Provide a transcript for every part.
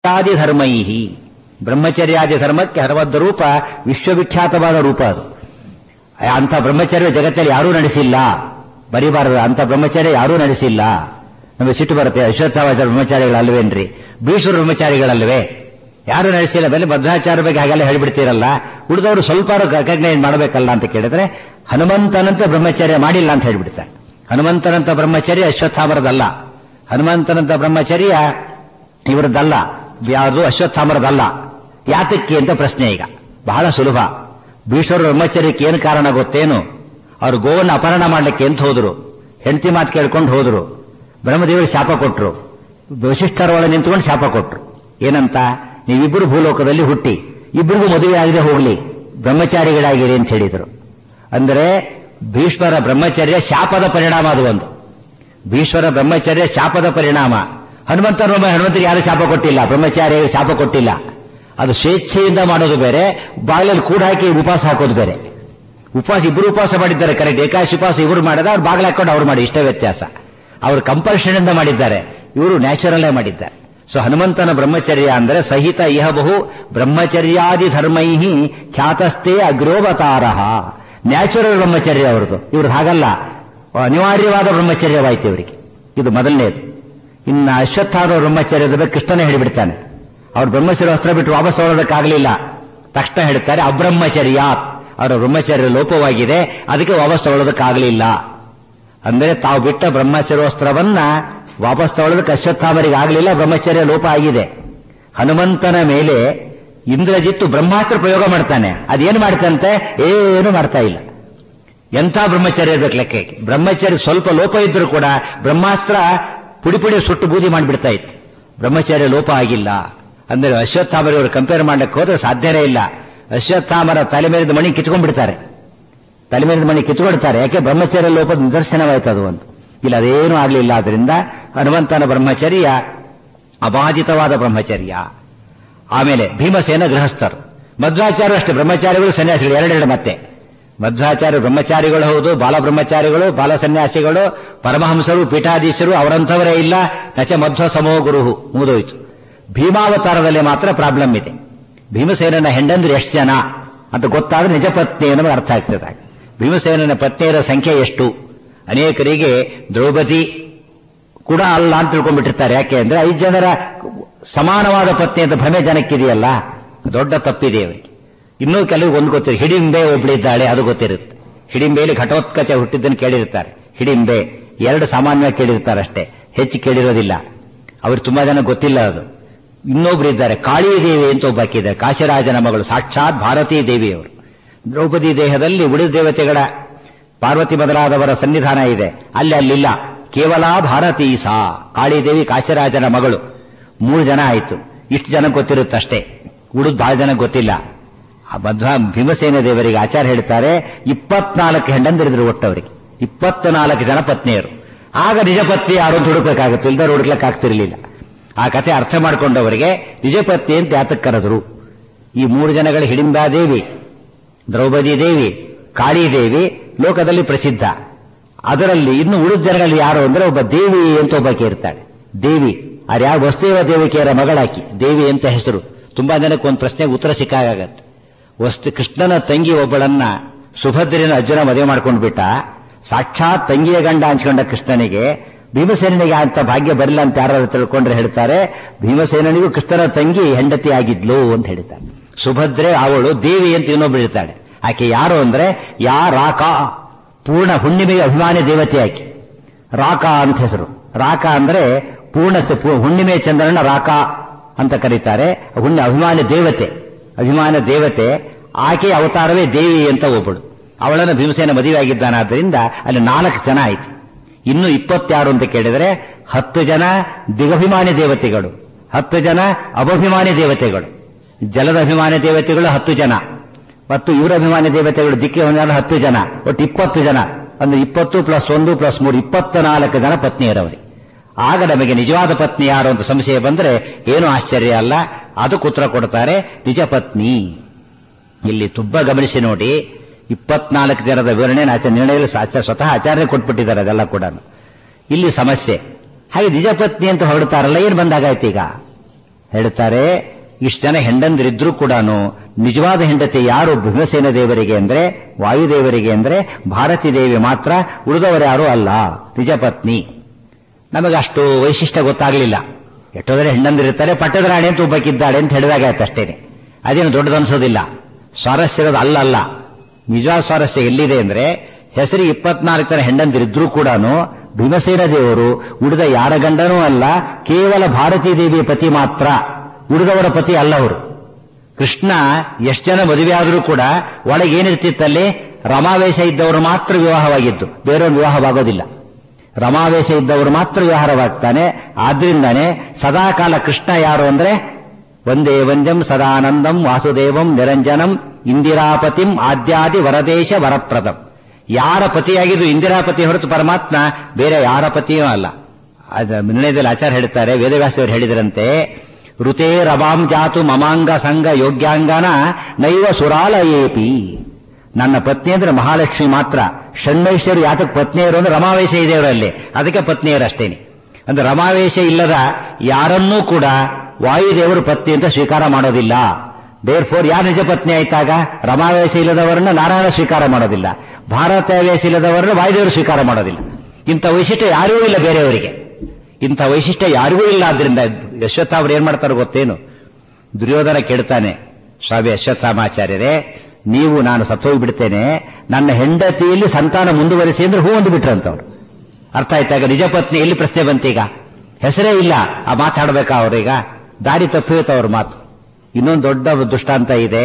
ಬ್ರಹ್ಮಚರ್ಯಾದಿ ಧರ್ಮೈಹಿ ಬ್ರಹ್ಮಚರ್ಯಾದಿ ಧರ್ಮಕ್ಕೆ ಹರವಾದ ರೂಪ ವಿಶ್ವವಿಖ್ಯಾತವಾದ ರೂಪ ಅದು. ಅಂಥ ಬ್ರಹ್ಮಚರ್ಯ ಜಗತ್ತಲ್ಲಿ ಯಾರೂ ನಡೆಸಿಲ್ಲ, ಬರಿಬಾರದು. ಅಂಥ ಬ್ರಹ್ಮಚರ್ಯ ಯಾರೂ ನಡೆಸಿಲ್ಲ. ನಮಗೆ ಸಿಟ್ಟು ಬರುತ್ತೆ, ಅಶ್ವತ್ಥಾಚಾರ್ಯ ಬ್ರಹ್ಮಚಾರಿಗಳಲ್ವೇನ್ರಿ, ಭೀಷ್ಮರ ಬ್ರಹ್ಮಚಾರಿಗಳಲ್ವೇ, ಯಾರು ನಡೆಸಿಲ್ಲ. ಮೇಲೆ ಮಧ್ವಾಚಾರ್ಯ ಬಗ್ಗೆ ಹಾಗೆಲ್ಲ ಹೇಳಿಬಿಡ್ತೀರಲ್ಲ, ಉಳಿದವರು ಸ್ವಲ್ಪ ರೆಕಗ್ನೈಸ್ ಮಾಡಬೇಕಲ್ಲ ಅಂತ ಕೇಳಿದ್ರೆ ಹನುಮಂತನಂತ ಬ್ರಹ್ಮಚರ್ಯ ಮಾಡಿಲ್ಲ ಅಂತ ಹೇಳಿಬಿಡ್ತಾರೆ. ಹನುಮಂತನಂತ ಬ್ರಹ್ಮಚರ್ಯ ಅಶ್ವತ್ಥಾಮರದಲ್ಲ, ಹನುಮಂತನಂತ ಬ್ರಹ್ಮಚರ್ಯ ಇವರದ್ದಲ್ಲ, ಯಾವುದು ಅಶ್ವತ್ಥಾಮರದಲ್ಲ. ಯಾತಕ್ಕೆ ಅಂತ ಪ್ರಶ್ನೆ. ಈಗ ಬಹಳ ಸುಲಭ. ಭೀಷ್ಮರ ಬ್ರಹ್ಮಚರ್ಯಕ್ಕೆ ಏನು ಕಾರಣ ಗೊತ್ತೇನು? ಅವರು ಗೋವನ್ನು ಅಪಹರಣ ಮಾಡಲಿಕ್ಕೆ ಅಂತ ಹೋದ್ರು, ಹೆಂಡತಿ ಮಾತು ಕೇಳ್ಕೊಂಡು ಹೋದ್ರು, ಬ್ರಹ್ಮದೇವರು ಶಾಪ ಕೊಟ್ರು, ವಶಿಷ್ಠರ ಒಳಗೆ ನಿಂತ್ಕೊಂಡು ಶಾಪ ಕೊಟ್ರು. ಏನಂತ? ನೀವಿಬ್ಬರು ಭೂಲೋಕದಲ್ಲಿ ಹುಟ್ಟಿ ಇಬ್ಬರಿಗೂ ಮದುವೆ ಆಗದೆ ಹೋಗ್ಲಿ, ಬ್ರಹ್ಮಚಾರಿಗಳಾಗಿರಿ ಅಂತ ಹೇಳಿದರು. ಅಂದರೆ ಭೀಷ್ಮರ ಬ್ರಹ್ಮಚರ್ಯ ಶಾಪದ ಪರಿಣಾಮ. ಅದು ಒಂದು ಭೀಷ್ಮರ ಬ್ರಹ್ಮಚರ್ಯ ಶಾಪದ ಪರಿಣಾಮ. ಹನುಮಂತರಿಗೆ ಯಾರು ಶಾಪ ಕೊಟ್ಟಿಲ್ಲ, ಬ್ರಹ್ಮಚಾರ್ಯ ಶಾಪ ಕೊಟ್ಟಿಲ್ಲ. ಅದು ಸ್ವೇಚ್ಛೆಯಿಂದ ಮಾಡೋದು ಬೇರೆ, ಬಾಗಿಲಲ್ಲಿ ಕೂಡ ಹಾಕಿ ಉಪವಾಸ ಹಾಕೋದು ಬೇರೆ. ಉಪವಾಸ ಇಬ್ಬರು ಉಪವಾಸ ಮಾಡಿದ್ದಾರೆ, ಕರೆಕ್ಟ್. ಏಕಾಶಿ ಉಪವಾಸ ಇವರು ಮಾಡಿದ, ಅವ್ರು ಬಾಗಿಲು ಹಾಕೊಂಡು ಅವ್ರು ಮಾಡಿ, ಇಷ್ಟೇ ವ್ಯತ್ಯಾಸ. ಅವರು ಕಂಪಲ್ಷನ್ ಇಂದ ಮಾಡಿದ್ದಾರೆ, ಇವರು ನ್ಯಾಚುರಲ್ಲೇ ಮಾಡಿದ್ದಾರೆ. ಸೊ ಹನುಮಂತನ ಬ್ರಹ್ಮಚರ್ಯ ಅಂದರೆ ಸಹಿತ ಇಹ ಬಹು ಬ್ರಹ್ಮಚರ್ಯಾದಿ ಧರ್ಮೈಹಿ ಖ್ಯಾತಸ್ಥೇ ಅಗ್ರೋವತಾರ. ನ್ಯಾಚುರಲ್ ಬ್ರಹ್ಮಚರ್ಯ ಅವ್ರದ್ದು, ಇವ್ರದ್ದು ಹಾಗಲ್ಲ, ಅನಿವಾರ್ಯವಾದ ಬ್ರಹ್ಮಚರ್ಯವಾಯ್ತು ಇವರಿಗೆ. ಇದು ಮೊದಲನೇದು. ಇನ್ನು ಅಶ್ವತ್ಥಾಮರ ಬ್ರಹ್ಮಚರ್ಯದ ಬಗ್ಗೆ ಕೃಷ್ಣನೇ ಹೇಳಿಬಿಡ್ತಾನೆ. ಅವ್ರ ಬ್ರಹ್ಮಚರ್ಯ ವಸ್ತ್ರ ಬಿಟ್ಟು ವಾಪಸ್ ತಗೊಳ್ಳೋದಕ್ಕಾಗಲಿಲ್ಲ, ತಕ್ಷಣ ಹೇಳ್ತಾರೆ ಅಬ್ರಹ್ಮಚರ್ಯ, ಅವರ ಬ್ರಹ್ಮಚರ್ಯ ಲೋಪವಾಗಿದೆ, ಅದಕ್ಕೆ ವಾಪಸ್ ತಗೊಳ್ಳೋದಕ್ಕಾಗಲಿಲ್ಲ. ಅಂದರೆ ತಾವು ಬಿಟ್ಟ ಬ್ರಹ್ಮಚರ್ಯವಸ್ತ್ರವನ್ನ ವಾಪಸ್ ತಗೊಳ್ಳೋದಕ್ಕೆ ಅಶ್ವತ್ಥಾಮರಿಗೆ ಆಗಲಿಲ್ಲ, ಬ್ರಹ್ಮಚರ್ಯ ಲೋಪ ಆಗಿದೆ. ಹನುಮಂತನ ಮೇಲೆ ಇಂದ್ರಜಿತ್ತು ಬ್ರಹ್ಮಾಸ್ತ್ರ ಪ್ರಯೋಗ ಮಾಡ್ತಾನೆ, ಅದೇನು ಮಾಡ್ತಂತೆ? ಏನು ಮಾಡ್ತಾ ಇಲ್ಲ. ಎಂಥ ಬ್ರಹ್ಮಚರ್ಯ ಇರ್ಬೇಕು ಲೆಕ್ಕಕ್ಕೆ. ಬ್ರಹ್ಮಚರ್ಯ ಸ್ವಲ್ಪ ಲೋಪ ಇದ್ರೂ ಕೂಡ ಬ್ರಹ್ಮಾಸ್ತ್ರ ಪುಡಿ ಪುಡಿ ಸುಟ್ಟು ಬೂದಿ ಮಾಡಿಬಿಡ್ತಾ ಇತ್ತು, ಬ್ರಹ್ಮಚರ್ಯ ಲೋಪ ಆಗಿಲ್ಲ. ಅಂದರೆ ಅಶ್ವತ್ಥಾಮರ ಕಂಪೇರ್ ಮಾಡ್ಲಿಕ್ಕೆ ಹೋದ್ರೆ ಸಾಧ್ಯನೇ ಇಲ್ಲ. ಅಶ್ವತ್ಥಾಮರ ತಲೆ ಮೇಲಿದ ಮಣಿ ಕಿತ್ಕೊಂಡ್ಬಿಡ್ತಾರೆ, ತಲೆ ಮೇಲಿದ ಮಣಿ ಕಿತ್ಕೊಳ್ತಾರೆ. ಯಾಕೆ? ಬ್ರಹ್ಮಚರ್ಯ ಲೋಪದ ನಿದರ್ಶನವಾಯ್ತು ಅದು ಒಂದು. ಇಲ್ಲ, ಅದೇನೂ ಆಗಲಿಲ್ಲ. ಆದ್ರಿಂದ ಹನುಮಂತನ ಬ್ರಹ್ಮಚರ್ಯ ಅಬಾಧಿತವಾದ ಬ್ರಹ್ಮಚರ್ಯ. ಆಮೇಲೆ ಭೀಮಸೇನ ಗೃಹಸ್ಥರು, ಮಧ್ವಾಚಾರ್ಯರು ಅಷ್ಟೇ, ಬ್ರಹ್ಮಚಾರಿಗಳು ಸನ್ಯಾಸಿಗಳು ಎರಡೆರಡು. ಮತ್ತೆ ಮಧ್ವಾಚಾರ್ಯ ಬ್ರಹ್ಮಚಾರಿಗಳು ಹೌದು, ಬಾಲಬ್ರಹ್ಮಚಾರಿಗಳು, ಬಾಲ ಸನ್ಯಾಸಿಗಳು, ಪರಮಹಂಸರು, ಪೀಠಾಧೀಶರು ಅವರಂಥವರೇ ಇಲ್ಲ. ನಚ ಮಧ್ವ ಸಮೋ ಗುರುಹು, ಮುಗಿದೋಯ್ತು. ಭೀಮಾವತಾರದಲ್ಲಿ ಮಾತ್ರ ಪ್ರಾಬ್ಲಮ್ ಇದೆ. ಭೀಮಸೇನನ ಹೆಂಡಂದ್ರೆ ಎಷ್ಟು ಜನ ಅಂತ ಗೊತ್ತಾದ್ರೆ ನಿಜ ಪತ್ನಿ ಅನ್ನೋದು ಅರ್ಥ ಆಗ್ತದೆ. ಭೀಮಸೇನನ ಪತ್ನಿಯರ ಸಂಖ್ಯೆ ಎಷ್ಟು? ಅನೇಕರಿಗೆ ದ್ರೌಪದಿ ಕೂಡ ಅಲ್ಲ ಅಂತ ತಿಳ್ಕೊಂಡ್ಬಿಟ್ಟಿರ್ತಾರೆ. ಯಾಕೆ ಅಂದ್ರೆ 5 ಜನರ ಸಮಾನವಾದ ಪತ್ನಿ ಅಂತ ಭ್ರಮೆ ಜನಕ್ಕಿದೆಯಲ್ಲ, ದೊಡ್ಡ ತಪ್ಪಿದೆ ಅವರಿಗೆ. ಇನ್ನೂ ಕೆಲವು ಒಂದು ಗೊತ್ತಿದೆ, ಹಿಡಿಂಬೆ ಒಬ್ಳಿದ್ದಾಳೆ, ಅದು ಗೊತ್ತಿರುತ್ತೆ. ಹಿಡಿಂಬೆಯಲ್ಲಿ ಘಟೋತ್ಕಚ ಹುಟ್ಟಿದ್ದನ್ನು ಕೇಳಿರ್ತಾರೆ. ಹಿಡಿಂಬೆ 2 ಸಾಮಾನ್ಯವಾಗಿ ಕೇಳಿರ್ತಾರೆ ಅಷ್ಟೇ, ಹೆಚ್ಚು ಕೇಳಿರೋದಿಲ್ಲ. ಅವ್ರಿಗೆ ತುಂಬಾ ಜನ ಗೊತ್ತಿಲ್ಲ ಅದು. ಇನ್ನೊಬ್ರು ಇದ್ದಾರೆ, ಕಾಳೀ ದೇವಿ ಅಂತ ಒಬ್ಬಾಕಿದ್ದಾರೆ, ಕಾಶಿರಾಜನ ಮಗಳು, ಸಾಕ್ಷಾತ್ ಭಾರತೀ ದೇವಿಯವರು. ದ್ರೌಪದಿ ದೇಹದಲ್ಲಿ ಉಳಿದ ದೇವತೆಗಳ ಪಾರ್ವತಿ ಮೊದಲಾದವರ ಸನ್ನಿಧಾನ ಇದೆ, ಅಲ್ಲಿಲ್ಲ. ಕೇವಲ ಭಾರತೀ ಸಾ ಕಾಳಿದೇವಿ, ಕಾಶಿರಾಜನ ಮಗಳು. 3 ಜನ ಆಯಿತು. ಇಷ್ಟು ಜನ ಗೊತ್ತಿರುತ್ತಷ್ಟೇ, ಉಳಿದ ಬಹಳ ಜನ ಗೊತ್ತಿಲ್ಲ. ಭೀಮಸೇನ ದೇವರಿಗೆ ಆಚಾರ್ಯ ಹೇಳ್ತಾರೆ 24 ಹೆಂಡಂದಿರಿದ್ರು ಒಟ್ಟವರಿಗೆ, 24 ಜನ ಪತ್ನಿಯರು. ಆಗ ನಿಜ ಪತ್ನಿ ಯಾರು ಅಂತ ಹುಡುಕ್ಬೇಕಾಗುತ್ತೆ, ಇಲ್ದಾರು ಹುಡುಕ್ಲಕ್ಕೆ ಆಗ್ತಿರ್ಲಿಲ್ಲ. ಆ ಕಥೆ ಅರ್ಥ ಮಾಡಿಕೊಂಡವರಿಗೆ ನಿಜ ಪತ್ನಿ ಅಂತ ಯಾತಕ್ಕೆ ಕರೆದ್ರು. ಈ 3 ಜನಗಳ ಹಿಡಿಂಬಾದೇವಿ, ದ್ರೌಪದಿ ದೇವಿ, ಕಾಳಿದೇವಿ ಲೋಕದಲ್ಲಿ ಪ್ರಸಿದ್ಧ. ಅದರಲ್ಲಿ ಇನ್ನು ಉಳಿದ ಜನಗಳಲ್ಲಿ ಯಾರು ಅಂದ್ರೆ ಒಬ್ಬ ದೇವಿ ಅಂತ ಒಬ್ಬಾಕೆ ಇರ್ತಾಳೆ. ದೇವಿ ಯಾವ ವಸುದೇವ ದೇವಿಕೆಯರ ಮಗಳಾಕಿ, ದೇವಿ ಅಂತ ಹೆಸರು. ತುಂಬಾ ಜನಕ್ಕೆ ಒಂದು ಪ್ರಶ್ನೆಗೆ ಉತ್ತರ ಸಿಕ್ಕಾಗತ್ತೆ. ಕೃಷ್ಣನ ತಂಗಿ ಒಬ್ಬಳನ್ನ ಸುಭದ್ರನ ಅರ್ಜುನ ಮದುವೆ ಮಾಡ್ಕೊಂಡು ಬಿಟ್ಟ. ಸಾಕ್ಷಾತ್ ತಂಗಿಯ ಗಂಡ ಹಂಚ್ಕೊಂಡ ಕೃಷ್ಣನಿಗೆ ಭೀಮಸೇನಿಗೆ ಅಂತ ಭಾಗ್ಯ ಬರಲಿಲ್ಲ ಅಂತ ಯಾರು ತಿಳ್ಕೊಂಡ್ರೆ ಹೇಳ್ತಾರೆ, ಭೀಮಸೇನಿಗೂ ಕೃಷ್ಣನ ತಂಗಿ ಹೆಂಡತಿ ಆಗಿದ್ಲು ಅಂತ ಹೇಳ್ತಾರೆ. ಸುಭದ್ರೆ ಅವಳು, ದೇವಿ ಅಂತ ಇನ್ನೊಬ್ಳು ಇರ್ತಾಳೆ. ಆಕೆ ಯಾರು ಅಂದ್ರೆ ರಾಕ, ಪೂರ್ಣ ಹುಣ್ಣಿಮೆಯ ಅಭಿಮಾನಿ ದೇವತೆ ಆಕೆ. ರಾಕ ಅಂತ ಹೆಸರು. ರಾಕ ಅಂದ್ರೆ ಪೂರ್ಣ ಹುಣ್ಣಿಮೆಯ ಚಂದ್ರನ ರಾಕ ಅಂತ ಕರೀತಾರೆ. ಅಭಿಮಾನಿ ದೇವತೆ, ಅಭಿಮಾನ ದೇವತೆ. ಆಕೆಯ ಅವತಾರವೇ ದೇವಿ ಅಂತ ಒಬ್ಬಳು. ಅವಳನ್ನು ಭೀಮಸೇನ ಮದುವೆ ಆಗಿದ್ದಾನಾದ್ದರಿಂದ ಅಲ್ಲಿ 4 ಜನ ಆಯ್ತು. ಇನ್ನು 26 ಅಂತ ಕೇಳಿದರೆ 10 ಜನ ದಿಗಭಿಮಾನಿ ದೇವತೆಗಳು, 10 ಜನ ಅಭಿಮಾನಿ ದೇವತೆಗಳು. ಜಲದ ಅಭಿಮಾನಿ ದೇವತೆಗಳು 10 ಜನ, ಮತ್ತು ಇವರ ಅಭಿಮಾನಿ ದೇವತೆಗಳು ದಿಕ್ಕೆ 10 ಜನ, ಒಟ್ಟು 20 ಜನ. ಅಂದ್ರೆ 20 + 1 + 3 24 ಜನ ಪತ್ನಿಯರವರಿಗೆ. ಆಗ ನಮಗೆ ನಿಜವಾದ ಪತ್ನಿ ಯಾರು ಅಂತ ಸಂಶಯ ಬಂದ್ರೆ ಏನು ಆಶ್ಚರ್ಯ ಅಲ್ಲ, ಅದಕ್ಕೆ ಉತ್ತರ ಕೊಡ್ತಾರೆ ನಿಜ ಪತ್ನಿ. ಇಲ್ಲಿ ತುಂಬಾ ಗಮನಿಸಿ ನೋಡಿ, 24 ಜನದ ವಿವರಣೆ ನಿರ್ಣಯ ಸ್ವತಃ ಆಚಾರ್ಯ ಕೊಟ್ಬಿಟ್ಟಿದ್ದಾರೆ. ಅದೆಲ್ಲ ಕೂಡ ಇಲ್ಲಿ ಸಮಸ್ಯೆ. ಹಾಗೆ ನಿಜ ಪತ್ನಿ ಅಂತ ಹೊರಡ್ತಾರಲ್ಲ, ಏನು ಬಂದಾಗಾಯ್ತು ಈಗ? ಹೇಳ್ತಾರೆ ಇಷ್ಟು ಜನ ಹೆಂಡಂದಿರಿದ್ರೂ ಕೂಡ ನಿಜವಾದ ಹೆಂಡತಿ ಯಾರು ಭೀಮಸೇನ ದೇವರಿಗೆ ಅಂದ್ರೆ, ವಾಯುದೇವರಿಗೆ ಅಂದ್ರೆ ಭಾರತೀ ದೇವಿ ಮಾತ್ರ, ಉಳಿದವರು ಯಾರೂ ಅಲ್ಲ, ನಿಜ ಪತ್ನಿ. ನಮಗೆ ಅಷ್ಟು ವೈಶಿಷ್ಟ್ಯ ಗೊತ್ತಾಗಲಿಲ್ಲ. ಎಷ್ಟೋದ್ರೆ ಹೆಂಡಂದಿರ್ತಾರೆ, ಪಟ್ಟದ ರಾಣಿ ಅಂತ ಒಬ್ಬಕ್ಕಿದ್ದಾಳೆ ಅಂತ ಹೇಳಿದಾಗ ಆಯ್ತಷ್ಟೇನೆ. ಅದೇನು ದೊಡ್ಡದನ್ಸೋದಿಲ್ಲ. ಸ್ವಾರಸ್ಯ ಇರೋದು ಅಲ್ಲಲ್ಲ. ನಿಜವಾದ ಸ್ವಾರಸ್ಯ ಎಲ್ಲಿದೆ ಅಂದ್ರೆ, ಹೆಸರು 24 ಜನ ಹೆಂಡಂದಿರಿದ್ರೂ ಕೂಡ ಭೀಮಸೇನ ದೇವರು ಉಳಿದ ಯಾರ ಗಂಡನೂ ಅಲ್ಲ, ಕೇವಲ ಭಾರತೀ ದೇವಿಯ ಪತಿ ಮಾತ್ರ, ಉಳಿದವರ ಪತಿ ಅಲ್ಲ ಅವರು. ಕೃಷ್ಣ ಎಷ್ಟು ಜನ ಮದುವೆ ಆದರೂ ಕೂಡ ಒಳಗೇನಿರ್ತಿತ್ತಲ್ಲಿ ರಮಾವೇಶ ಇದ್ದವರು ಮಾತ್ರ ವಿವಾಹವಾಗಿದ್ದು, ಬೇರೆಯವರು ವಿವಾಹವಾಗೋದಿಲ್ಲ. ರಮಾವೇಶ ಇದ್ದವರು ಮಾತ್ರ ವಿವಾಹವಾಗ್ತಾನೆ. ಆದ್ರಿಂದಾನೆ ಸದಾಕಾಲ ಕೃಷ್ಣ ಯಾರು ಅಂದ್ರೆ ವಂದೇ ವಂದ್ಯಂ ಸದಾನಂದಂ ವಾಸುದೇವಂ ನಿರಂಜನಂ ಇಂದಿರಾಪತಿಂ ಆದ್ಯಾದಿ ವರದೇಶ ವರಪ್ರದಂ. ಯಾರ ಪತಿಯಾಗಿದ್ದು ಇಂದಿರಾಪತಿ ಹೊರತು ಪರಮಾತ್ಮ ಬೇರೆ ಯಾರ ಪತಿಯೂ ಅಲ್ಲ. ನಿರ್ಣಯದಲ್ಲಿ ಆಚಾರ್ಯ ಹೇಳ್ತಾರೆ, ವೇದವ್ಯಾಸದೇವರು ಹೇಳಿದರಂತೆ, ಋತೇ ರಮಾಂ ಜಾತು ಮಮಾಂಗ ಸಂಗ ಯೋಗ್ಯಾಂಗನ ನೈವ ಸುರಾಲಯೇಪಿ. ನನ್ನ ಪತ್ನಿ ಅಂದ್ರೆ ಮಹಾಲಕ್ಷ್ಮಿ ಮಾತ್ರ. ಷಣ್ಮೈಶ್ವರು ಯಾತಕ್ಕೆ ಪತ್ನಿಯರು ಅಂದ್ರೆ ರಮಾವೇಶ ಇದೆ ಅವರಲ್ಲಿ, ಅದಕ್ಕೆ ಪತ್ನಿಯರಷ್ಟೇನೆ. ಅಂದ್ರೆ ರಮಾವೇಶ ಇಲ್ಲದ ಯಾರನ್ನೂ ಕೂಡ ವಾಯುದೇವರು ಪತ್ನಿ ಅಂತ ಸ್ವೀಕಾರ ಮಾಡೋದಿಲ್ಲ. ದೇರ್ ಫೋರ್ ಯಾರು ನಿಜ ಪತ್ನಿ ಆಯ್ತಾಗ? ರಮಾವೇಶ ಇಲ್ಲದವರನ್ನ ನಾರಾಯಣ ಸ್ವೀಕಾರ ಮಾಡೋದಿಲ್ಲ, ಭಾರತಾವೇಶ ಇಲ್ಲದವರನ್ನ ವಾಯುದೇವರು ಸ್ವೀಕಾರ ಮಾಡೋದಿಲ್ಲ. ಇಂಥ ವೈಶಿಷ್ಟ್ಯ ಯಾರಿಗೂ ಇಲ್ಲ ಬೇರೆಯವರಿಗೆ, ಇಂಥ ವೈಶಿಷ್ಟ್ಯ ಯಾರಿಗೂ ಇಲ್ಲ. ಆದ್ರಿಂದ ಯಶ್ವತ್ಥ ಅವ್ರು ಏನ್ ಮಾಡ್ತಾರೋ ಗೊತ್ತೇನು? ದುರ್ಯೋಧನ ಕೇಳ್ತಾನೆ, ಸ್ವಾಮಿ ಅಶ್ವತ್ಥಾಮಾಚಾರ್ಯರೇ, ನೀವು ನಾನು ಸತ್ತೋಗ್ಬಿಡ್ತೇನೆ, ನನ್ನ ಹೆಂಡತಿಯಲ್ಲಿ ಸಂತಾನ ಮುಂದುವರಿಸಿ ಅಂದ್ರೆ ಹೂ ಒಂದು ಬಿಟ್ರಂತವ್ರು. ಅರ್ಥ ಆಯ್ತಾಗ ನಿಜ ಪತ್ನಿ ಎಲ್ಲಿ ಪ್ರಶ್ನೆ ಬಂತೀಗ? ಹೆಸರೇ ಇಲ್ಲ, ಆ ಮಾತಾಡ್ಬೇಕಾ ಅವ್ರೀಗ? ದಾರಿ ತಪ್ಪಿರುತ್ತೆ ಅವ್ರ ಮಾತು. ಇನ್ನೊಂದು ದೊಡ್ಡ ದೃಷ್ಟಾಂತ ಇದೆ.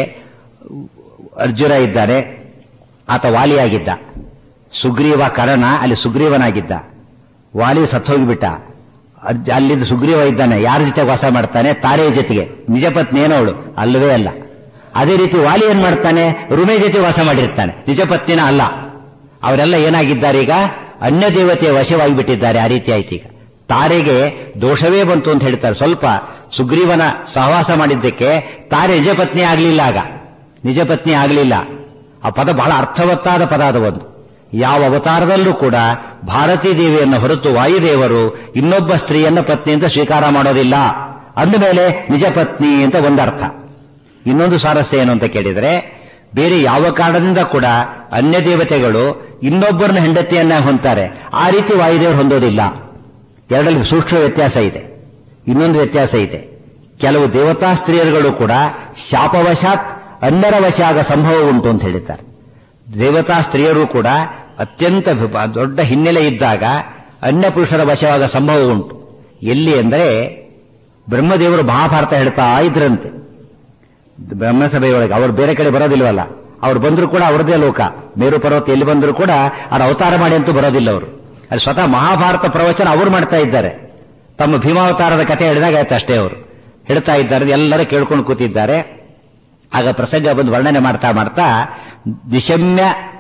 ಅರ್ಜುನ ಇದ್ದಾನೆ, ಆತ ವಾಲಿಯಾಗಿದ್ದ. ಸುಗ್ರೀವ ಕರ್ಣ ಅಲ್ಲಿ ಸುಗ್ರೀವನಾಗಿದ್ದ. ವಾಲಿ ಸತ್ತೋಗಿಬಿಟ್ಟ. ಅಲ್ಲಿದ್ದ ಸುಗ್ರೀವ ಇದ್ದಾನೆ, ಯಾರ ಜೊತೆ ವಾಸ ಮಾಡ್ತಾನೆ? ತಾರೆಯ ಜೊತೆಗೆ. ನಿಜ ಪತ್ನಿ ಏನೋ ಅವಳು ಅಲ್ಲವೇ ಅಲ್ಲ. ಅದೇ ರೀತಿ ವಾಲಿ ಏನ್ ಮಾಡ್ತಾನೆ? ರುಮೆ ಜೊತೆ ವಾಸ ಮಾಡಿರ್ತಾನೆ, ನಿಜ ಪತ್ನಿನ ಅಲ್ಲ. ಅವರೆಲ್ಲ ಏನಾಗಿದ್ದಾರೆ ಈಗ? ಅನ್ಯ ದೇವತೆಯ ವಶವಾಗಿ ಬಿಟ್ಟಿದ್ದಾರೆ. ಆ ರೀತಿ ಆಯ್ತು. ಈಗ ತಾರೆಗೆ ದೋಷವೇ ಬಂತು ಅಂತ ಹೇಳ್ತಾರೆ. ಸ್ವಲ್ಪ ಸುಗ್ರೀವನ ಸಹವಾಸ ಮಾಡಿದ್ದಕ್ಕೆ ತಾರೆ ನಿಜ ಪತ್ನಿ ಆಗಲಿಲ್ಲ. ಆಗ ನಿಜ ಪತ್ನಿ ಆಗಲಿಲ್ಲ. ಆ ಪದ ಬಹಳ ಅರ್ಥವತ್ತಾದ ಪದ ಅದು. ಒಂದು ಯಾವ ಅವತಾರದಲ್ಲೂ ಕೂಡ ಭಾರತೀ ದೇವಿಯನ್ನು ಹೊರತು ವಾಯುದೇವರು ಇನ್ನೊಬ್ಬ ಸ್ತ್ರೀಯನ್ನ ಪತ್ನಿ ಅಂತ ಸ್ವೀಕಾರ ಮಾಡೋದಿಲ್ಲ. ಅಂದಮೇಲೆ ನಿಜ ಪತ್ನಿ ಅಂತ ಒಂದರ್ಥ. ಇನ್ನೊಂದು ಸ್ವಾರಸ್ಯ ಏನು ಅಂತ ಕೇಳಿದರೆ, ಬೇರೆ ಯಾವ ಕಾರಣದಿಂದ ಕೂಡ ಅನ್ಯ ದೇವತೆಗಳು ಇನ್ನೊಬ್ಬರನ್ನ ಹೆಂಡತಿಯನ್ನ ಹೊಂತಾರೆ, ಆ ರೀತಿ ವಾಯುದೇವರು ಹೊಂದೋದಿಲ್ಲ. ಎರಡರಲ್ಲಿ ಸೂಕ್ಷ್ಮ ವ್ಯತ್ಯಾಸ ಇದೆ. ಇನ್ನೊಂದು ವ್ಯತ್ಯಾಸ ಇದೆ. ಕೆಲವು ದೇವತಾ ಸ್ತ್ರೀಯರುಗಳು ಕೂಡ ಶಾಪವಶಾತ್ ಅನ್ಯರ ವಶ ಆಗ ಸಂಭವ ಉಂಟು ಅಂತ ಹೇಳಿದ್ದಾರೆ. ದೇವತಾ ಸ್ತ್ರೀಯರು ಕೂಡ ಅತ್ಯಂತ ದೊಡ್ಡ ಹಿನ್ನೆಲೆ ಇದ್ದಾಗ ಅನ್ಯ ಪುರುಷರ ವಶವಾದ ಸಂಭವ ಉಂಟು. ಎಲ್ಲಿ ಅಂದರೆ, ಬ್ರಹ್ಮದೇವರು ಮಹಾಭಾರತ ಹೇಳ್ತಾ ಇದ್ರಂತೆ ಬ್ರಹ್ಮಸಭೆಯೊಳಗೆ. ಅವರು ಬೇರೆ ಕಡೆ ಬರೋದಿಲ್ವಲ್ಲ, ಅವ್ರು ಬಂದರೂ ಕೂಡ ಅವ್ರದೇ ಲೋಕ. ಮೇರು ಪರ್ವತ ಎಲ್ಲಿ ಬಂದರೂ ಕೂಡ ಅವ್ರು ಅವತಾರ ಮಾಡಿ ಅಂತೂ ಬರೋದಿಲ್ಲ. ಅವರು ಅಲ್ಲಿ ಸ್ವತಃ ಮಹಾಭಾರತ ಪ್ರವಚನ ಅವರು ಮಾಡ್ತಾ ಇದ್ದಾರೆ. ತಮ್ಮ ಭೀಮಾವತಾರದ ಕಥೆ ಹೇಳಿದಾಗ ಆಯ್ತು ಅಷ್ಟೇ. ಅವರು ಹೇಳ್ತಾ ಇದ್ದಾರೆ, ಎಲ್ಲರೂ ಕೇಳ್ಕೊಂಡು ಕೂತಿದ್ದಾರೆ. ಆಗ ಪ್ರಸಂಗ ಬಂದು ವರ್ಣನೆ ಮಾಡ್ತಾ ಮಾಡ್ತಾ ದಿಶಮ್ಯ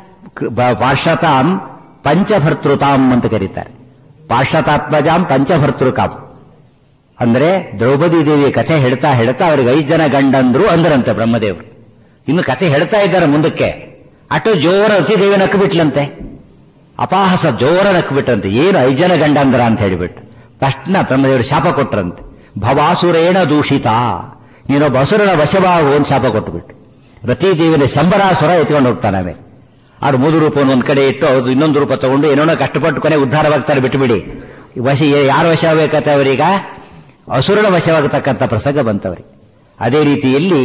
ಪಾರ್ಶ್ವತಾಂ ಪಂಚಭರ್ತೃತಾಂ ಅಂತ ಕರೀತಾರೆ. ಪಾರ್ಶ್ವತಾತ್ಮಜಾಂ ಪಂಚಭರ್ತೃಕಾಂ ಅಂದ್ರೆ ದ್ರೌಪದಿ ದೇವಿಯ ಕಥೆ ಹೇಳ್ತಾ ಹೇಳ್ತಾ ಅವ್ರಿಗೆ 5 ಜನ ಗಂಡಂದ್ರು ಅಂದ್ರಂತೆ ಬ್ರಹ್ಮದೇವರು. ಇನ್ನು ಕಥೆ ಹೇಳ್ತಾ ಇದ್ದಾರೆ ಮುಂದಕ್ಕೆ. ಅಟೋ ಜೋರ ಅತಿದೇವಿ ನಕ್ಬಿಟ್ಲಂತೆ, ಅಪಾಹಸ ಜೋರ ನಕ್ಬಿಟ್ರಂತೆ. ಏನು 5 ಜನ ಗಂಡಂದ್ರ ಅಂತ ಹೇಳಿಬಿಟ್ಟು ತಕ್ಷಣ ಬ್ರಹ್ಮದೇವರು ಶಾಪ ಕೊಟ್ರಂತೆ. ಭವಾಸುರೇಣ ದೂಷಿತ, ನೀನೊಬ್ಬ ಅಸುರನ ವಶವಾಗು ಒಂದು ಶಾಪ ಕೊಟ್ಟುಬಿಟ್ಟು. ರತಿದೇವಿನ ಶಂಬರಾಸುರ ಎತ್ಕೊಂಡು ಹೋಗ್ತಾನೆ. ಆಮೇಲೆ ಅವ್ರು 3 ರೂಪವನ್ನು ಒಂದ್ ಕಡೆ ಇಟ್ಟು ಅವ್ರು ಇನ್ನೊಂದು ರೂಪ ತಗೊಂಡು ಏನೋ ಕಷ್ಟಪಟ್ಟು ಕೊನೆ ಉದ್ಧಾರವಾಗ್ತಾರೆ. ಬಿಟ್ಟುಬಿಡಿ, ವಶ ಯಾರು ವಶ ಆಗಬೇಕಂತ ಅವರೀಗ? ಅಸುರನ ವಶವಾಗತಕ್ಕಂಥ ಪ್ರಸಂಗ ಬಂತವರಿಗೆ. ಅದೇ ರೀತಿಯಲ್ಲಿ